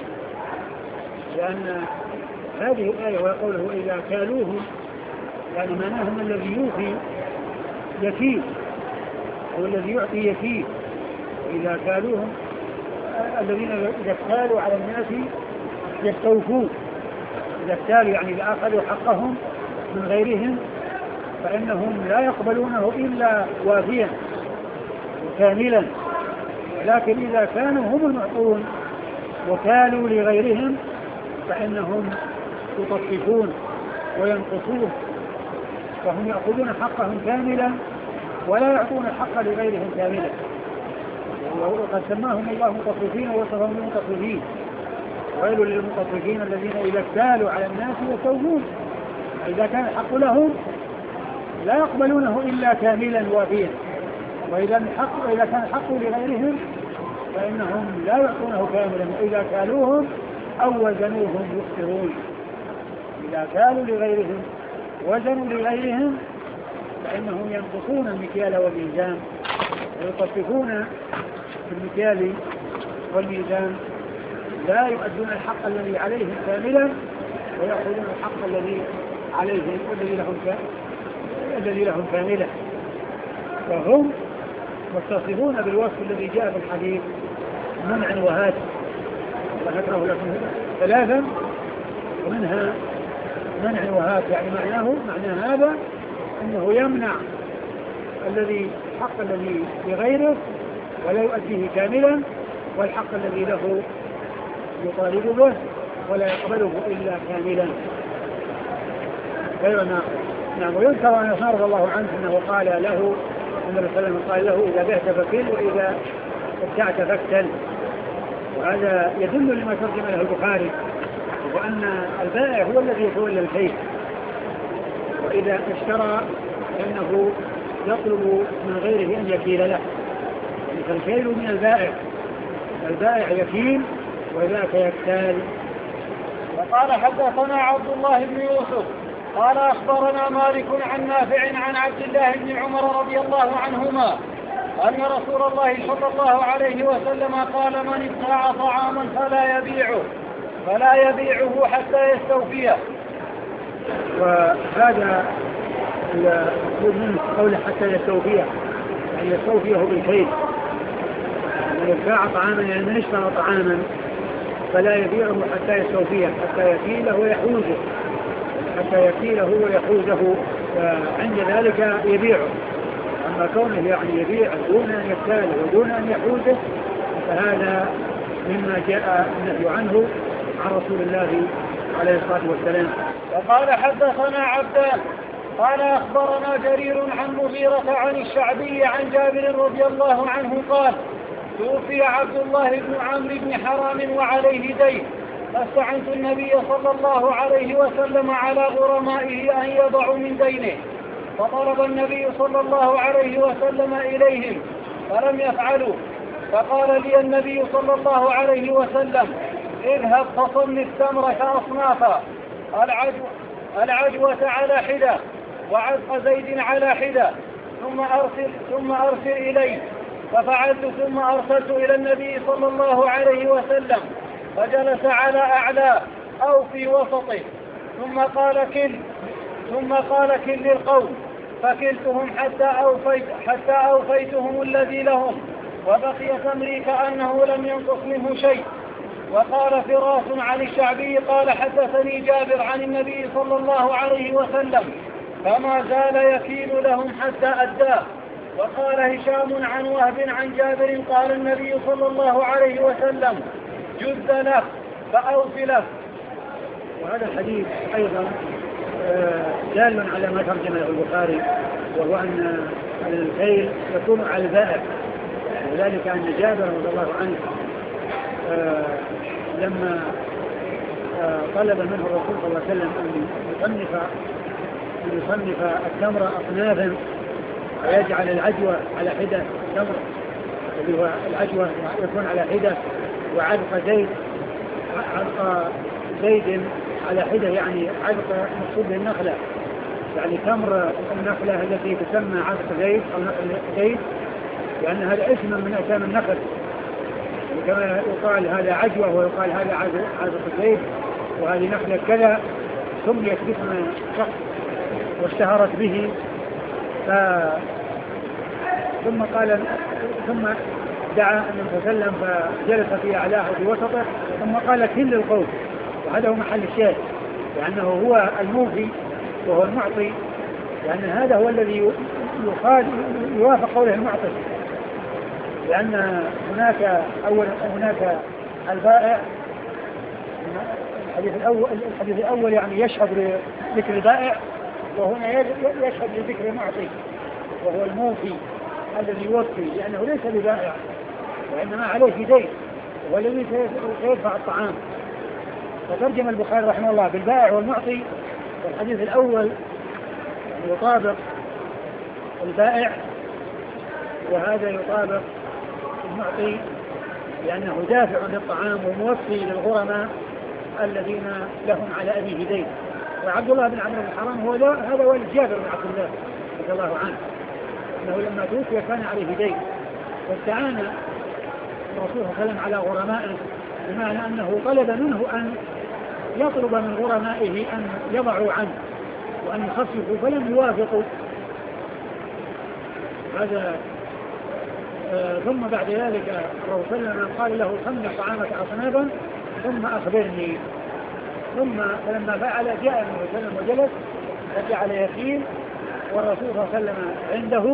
لأن هذه الآية وقوله إذا كالوهم يعني معناهم الذي يوفي يكيل أو الذي يعطي يكيل. إذا كالوهم الذين إذا اكتالوا على الناس يستوفون، إذا اكتالوا يعني إذا أخذوا حقهم من غيرهم فإنهم لا يقبلونه إلا وافيا كاملا، لكن إذا كانوا هم المعطون وكالوا لغيرهم فإنهم يطففون وينقصون، فهم يأخذون حقهم كاملا ولا يعطون الحق لغيرهم كاملا. وقد سماهم الله مطففين ووصفهم بالمطففين. ويل للمطففين الذين إذا اكتالوا على الناس يستوفون، إذا كان الحق لهم لا يقبلونه إلا كاملا وافيا، وإذا الحق إذا كان الحق لغيرهم فإنهم لا يعطونه كاملا، وإذا كالوهم أو وزنوهم يخسرون. إذا كالوا لغيرهم وزنوا لغيرهم فإنهم ينقصون المكيال والميزان ويطففون في المكيال والميزان، لا يؤدون الحق الذي عليهم كاملا ويأخذون الحق الذي عليهم والذي لهم الذي لهم كاملا. فهم متصفون بالوصف الذي جاء في الحديث منع وهات، وذكره لكم ثلاثا ومنها منع وهات، يعني معناه معنى هذا انه يمنع الذي الحق الذي لغيره ولا يؤديه كاملا، والحق الذي له يطالب به ولا يقبله الا كاملا غير ناقص. نعم. ويذكر عن عمر رضي الله عنه انه قال له النبي صلى الله عليه وسلم قال له اذا بعت فكل واذا ابتعت فاكتل. وهذا يدل لما ترجم له البخاري، وان البائع هو الذي يتولى الكيل، واذا اشترى فانه يطلب من غيره ان يكيل له، فالكيل من البائع، البائع يكيل وذاك يكتال. وقال حدثنا عبد الله بن يوسف قال أخبرنا مالك عن نافع عن عبد الله بن عمر رضي الله عنهما أن رسول الله صلى الله عليه وسلم قال من ابتاع طعاما فلا يبيعه فلا يبيعه حتى يستوفيه. وهذا من قوله حتى يستوفيه، يعني يستوفيه بالكيل. من ابتاع طعاما يعني من اشترى طعاما فلا يبيعه حتى يستوفيه، حتى يكيله ويحوزه، حتى يكيله ويحوزه، فعند ذلك يبيعه. أما كونه يعني يبيع دون أن يكتاله ودون أن يحوزه فهذا مما جاء النهي عنه عن رسول الله عليه الصلاة والسلام. وقال حدثنا عبدان قال أخبرنا جرير عن مغيرة عن الشعبي عن جابر رضي الله عنه قال توفي عبد الله بن عمرو بن حرام وعليه دين فاستعنت النبي صلى الله عليه وسلم على غرمائه أن يضعوا من دينه فطلب النبي صلى الله عليه وسلم إليهم فلم يفعلوا فقال لي النبي صلى الله عليه وسلم اذهب فصنف تمرة أصنافا العجو العجوة على حدة وعزق زيد على حدة ثم أرسل, ثم أرسل إليه ففعلت ثم أرسلت إلى النبي صلى الله عليه وسلم فجلس على أعلى أو في وسطه ثم قال كل ثم قال كل للقوم فكلتهم حتى أوفيت حتى أوفيتهم الذي لهم وبقي تمري كأنه لم ينقص منه شيء. وقال فراس عن الشعبي قال حدثني جابر عن النبي صلى الله عليه وسلم فما زال يكيل لهم حتى أداه. وقال هشام عن وهب عن جابر قال النبي صلى الله عليه وسلم جد له فأوف له. وهذا الحديث أيضا دال على ما ترجمه البخاري وهو أن الكيل يكون على البائع وذلك أن جابر رضي الله عنه لما طلب منه الرسول صلى الله عليه وسلم أن يصنف أن يصنف التمر أصنافا ويجعل العجوة على حدة التمر اللي هو العجوة يكون على حدة وعلق زيد علق زيد على حدة يعني علق مقصود بالنخلة يعني تمر النخلة التي تسمى علق زيد أو نخل زيد لأن هذا اسم من أسام النخل كما يقال هذا عجوة ويقال هذا علق زيد وهذه نخلة كذا سميت باسم شخص واشتهرت به ف... ثم قال ثم دعا النبي صلى الله عليه وسلم فجلس في أعلاه وفي وسطه ثم قال كل القوم وهذا هو محل الشاهد لأنه هو الموفي وهو المعطي لأن هذا هو الذي يقال يوافق قوله المعطي لأن هناك أول هناك البائع الحديث الأول الحديث الأول يعني يشهد لذكر البائع وهنا يشهد لذكر المعطي وهو الموفي الذي يوفي لأنه ليس ببائع وإنما عليه دين وهو الذي سيدفع الطعام. فترجم البخاري رحمه الله بالبائع والمعطي والحديث الأول يطابق البائع وهذا يطابق المعطي لأنه دافع للطعام وموفي للغرماء الذين لهم على أبيه دين. وعبد الله بن عمرو بن حرام هو هذا والد جابر بن عبد الله رضي الله عنه أنه لما توفي كان عليه دين واستعان الرسول صلى الله عليه وسلم على غرمائه بمعنى أنه طلب منه أن يطلب من غرمائه أن يضعوا عنه وأن يخففوا فلم يوافقوا هذا. آه ثم بعد ذلك الرسول صلى الله عليه وسلم قال له صنف طعامك أصنافا ثم أخبرني ثم فلما فعل جاء النبي صلى الله عليه وسلم وجلس فجعل يكيل والرسول صلى الله عليه وسلم عنده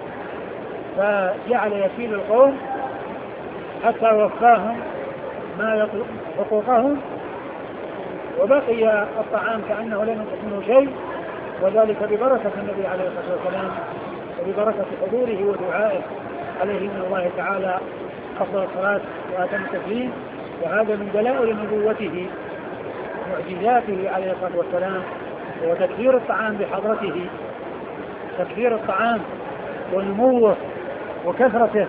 فجعل يكيل القوم حتى وفاهم ما يطلب حقوقهم وبقي الطعام كأنه لم ينقص منه شيء وذلك ببركة النبي عليه الصلاة والسلام وببركة حضوره ودعائه عليه من الله تعالى أفضل الصلاة وأتم التسليم. وهذا من دلائل نبوته ومعجزاته عليه الصلاة والسلام وتكثير الطعام بحضرته تكثير الطعام ونموه وكثرته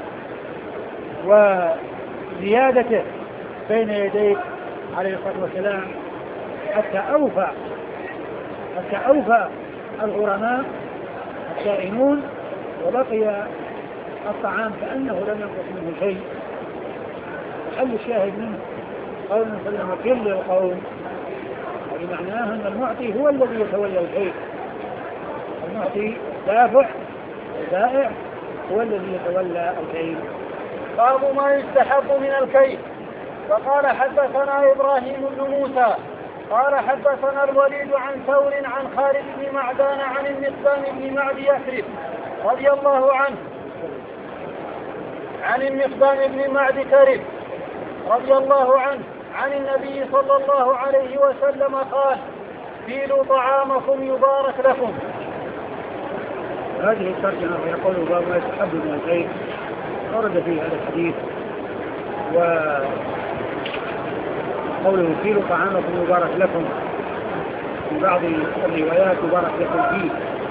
وزيادته بين يديه عليه الصلاة والسلام حتى أوفى حتى أوفى الغرماء السائمون وبقي الطعام كأنه لم ينقص منه شيء. محل الشاهد منه قول صلى الله عليه وسلم كل القوم بمعناه أن المعطي هو الذي يتولى الشيء المعطي دافع البائع هو الذي يتولى الكيل. باب ما يستحب من الكيل. وقال حدثنا إبراهيم بن موسى قال حدثنا الوليد عن ثور عن خالد بن معدان عن المقدام بن معد يثرب رضي الله عنه عن المقدام بن معد كرب رضي الله عنه عن النبي صلى الله عليه وسلم قال كيلوا طعامكم يبارك لكم. هذه الترجمة يقول باب ما يستحب من الخير ورد فيه هذا الحديث، وقوله كيلوا طعامكم يبارك لكم في بعض الروايات يبارك لكم فيه.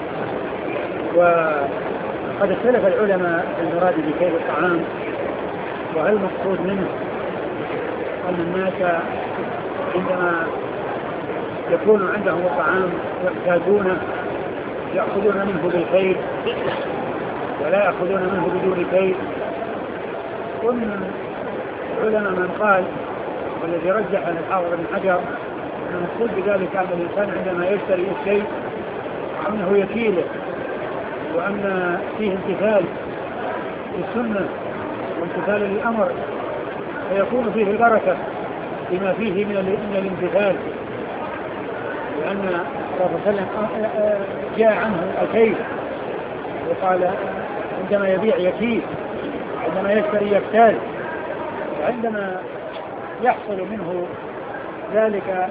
وقد اختلف العلماء في المراد بكيل الطعام، وهل المقصود منه أن الناس عندما يكون عندهم الطعام يحتاجونه يأخذون منه بالكيل ولا يأخذون منه بدون كيل؟ ومن العلماء من قال والذي رجح عن الحافظ بن حجر أن المقصود بذلك أن الإنسان عندما يشتري الشيء أنه يكيله، وأن فيه امتثال للسنة وامتثال للأمر فيكون فيه البركة بما فيه من الامتثال، لأن الرسول صلى الله عليه وسلم جاء عنه الكيل وقال عندما يبيع يكيل، عندما يشتري يكتال، وعندما يحصل منه ذلك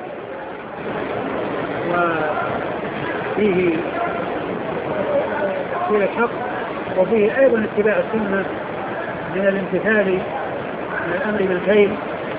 وفيه تحصيل الحق وفيه أيضا اتباع السنة من الامتثال من الأمر بالكيل،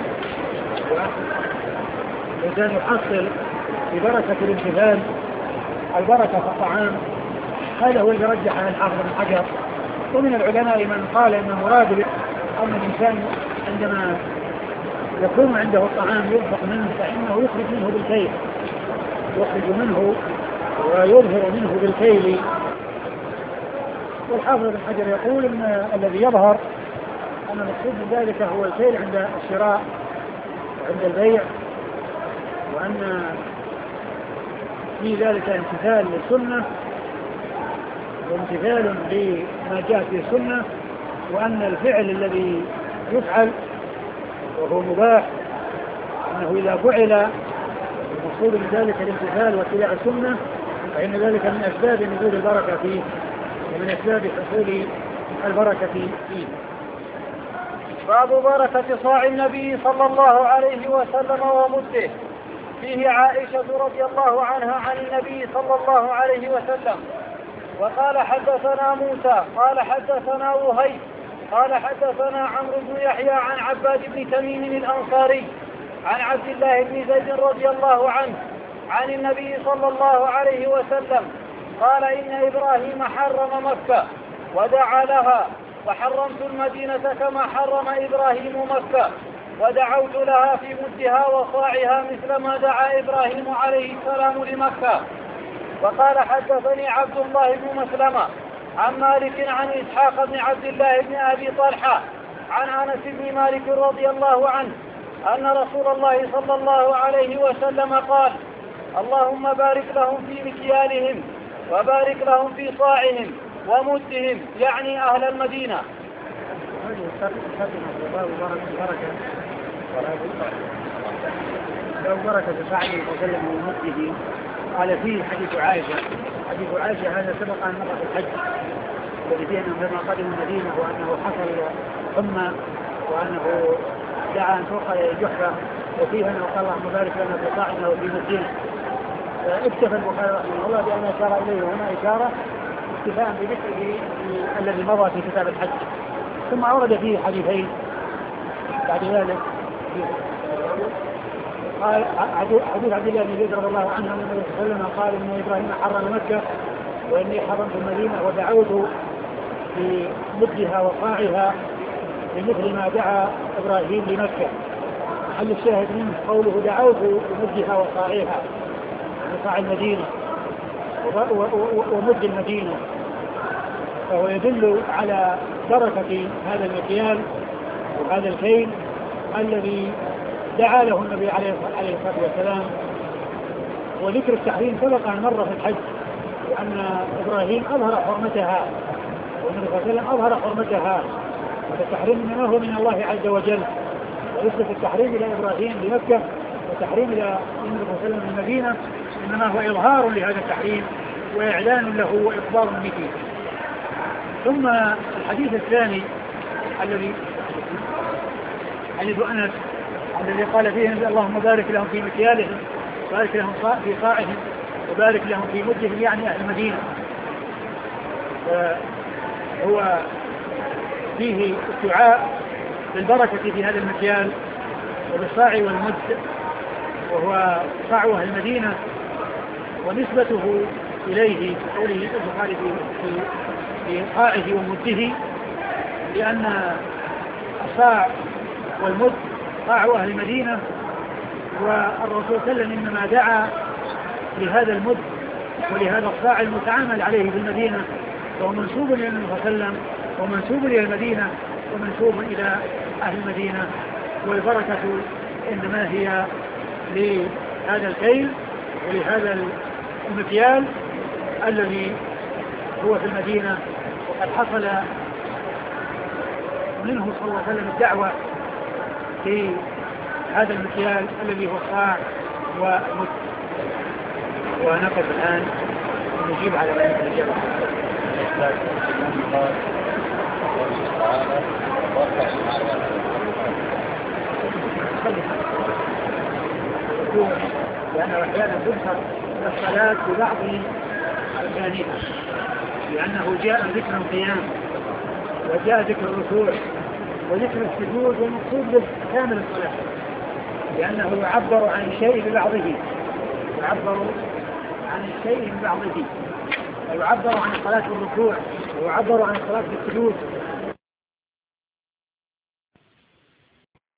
وإنسان يحصل ببركة الامتثال البركة في الطعام. هذا هو الذي رجح عن الحافظ بن حجر. ومن العلماء من قال ان المراد ان الانسان عندما يكون عنده الطعام ينفق منه فانه يخرج منه بالكيل، يخرج منه ويظهر منه بالكيل. والحافظ بن حجر يقول ان الذي يظهر ان المقصود من ذلك هو الكيل عند الشراء وعند البيع، وان في ذلك امتثال للسنة وامتثال لما جاء في السنة، وأن الفعل الذي يفعل وهو مباح أنه إذا فعل المقصود من ذلك الامتثال واتباع السنة فإن ذلك من أسباب نزول البركة فيه ومن أسباب حصول البركة فيه. باب بركة صاع النبي صلى الله عليه وسلم ومده. فيه عائشة رضي الله عنها عن النبي صلى الله عليه وسلم. وقال حدثنا موسى قال حدثنا وهيب قال حدثنا عمرو بن يحيى عن عباد بن تميم الأنصاري عن عبد الله بن زيد رضي الله عنه عن النبي صلى الله عليه وسلم قال إن إبراهيم حرم مكة ودعا لها، وحرمت المدينة كما حرم إبراهيم مكة، ودعوت لها في مدها وصاعها مثل ما دعا إبراهيم عليه السلام لمكة. وقال حدثني عبد الله بن مسلمة عن مالك عن إسحاق بن عبد الله بن أبي طلحة عن أنس بن مالك رضي الله عنه أن رسول الله صلى الله عليه وسلم قال اللهم بارك لهم في مكيالهم وبارك لهم في صاعهم ومدهم، يعني أهل المدينة. لو بركة فعله وسلم ومده. قال فيه حديث عائشة. حديث عائشة هذا سبق أن مر في الحج الذي فيه أنه لما قدم المدينة وأنه حصل حمى وأنه دعا أن توقع الجحفة، وفيه أنه قال اللهم بارك لنا في طاعنا وفي مدين. اكتفى البخاري رحمه الله بأن أشار إليه هنا إشارة اكتفاء بذكره الذي مضى في كتاب الحج. ثم أورد فيه حديثين بعد ذلك. قال حديث عبد الله بن زيد رضي الله عنه أن النبي صلى الله عليه وسلم قال إن إبراهيم حرم مكة وإني حرمت المدينة ودعوت في مدها وصاعها بمثل ما دعا إبراهيم لمكة. محل الشاهد منه قوله دعوت بمدها وصاعها، صاع المدينة ومد المدينة، فهو يدل على بركة هذا المكيال وهذا الكيل الذي دعا له النبي عليه الصلاة والسلام. وذكر التحريم سبق أن مر في الحج، وأن إبراهيم أظهر حرمتها والنبي صلى الله عليه وسلم أظهر حرمتها، والتحريم إنما هو من الله عز وجل، وليس في التحريم إلى إبراهيم لمكة والتحريم إلى النبي صلى الله عليه وسلم المدينة، إنما هو إظهار لهذا التحريم وإعلان له وإخبار به. ثم الحديث الثاني الذي حديث أنس الذي قال فيهم اللهم بارك لهم في مكيالهم وبارك لهم في قاعهم وبارك لهم في مدهم، يعني أهل المدينة. هو فيه الدعاء بالبركة في هذا المكيال وبالصاع والمد، وهو صاع أهل المدينة، ونسبته إليه قوله البخاري في في قاعه ومده، لأن الصاع والمد قاع أهل المدينة، والرسول صلى الله عليه وسلم إنما دعا لهذا المد ولهذا الصاع المتعامل عليه في المدينة، وهو منسوب إلى النبي صلى الله عليه وسلم ومنسوب إلى المدينة ومنسوب إلى أهل المدينة، والبركة إنما هي لهذا الكيل ولهذا المكيال الذي هو في المدينة. وقد حصل منه صلى الله عليه وسلم الدعوة في هذا المكيال الذي هو الصاع والمد. ونقف الآن ونجيب على ذلك الإجابة. لأنه أحيانا تذكر الصلاة ببعض أركانها، لأنه جاء ذكر القيام وجاء ذكر الركوع وذكر السجود، والمقصود به كامل الصلاة، لأنه يعبر عن الشيء ببعضه، يعبر عن الشيء ببعضه، ويعبر عن الصلاة بالركوع ويعبر عن الصلاة بالسجود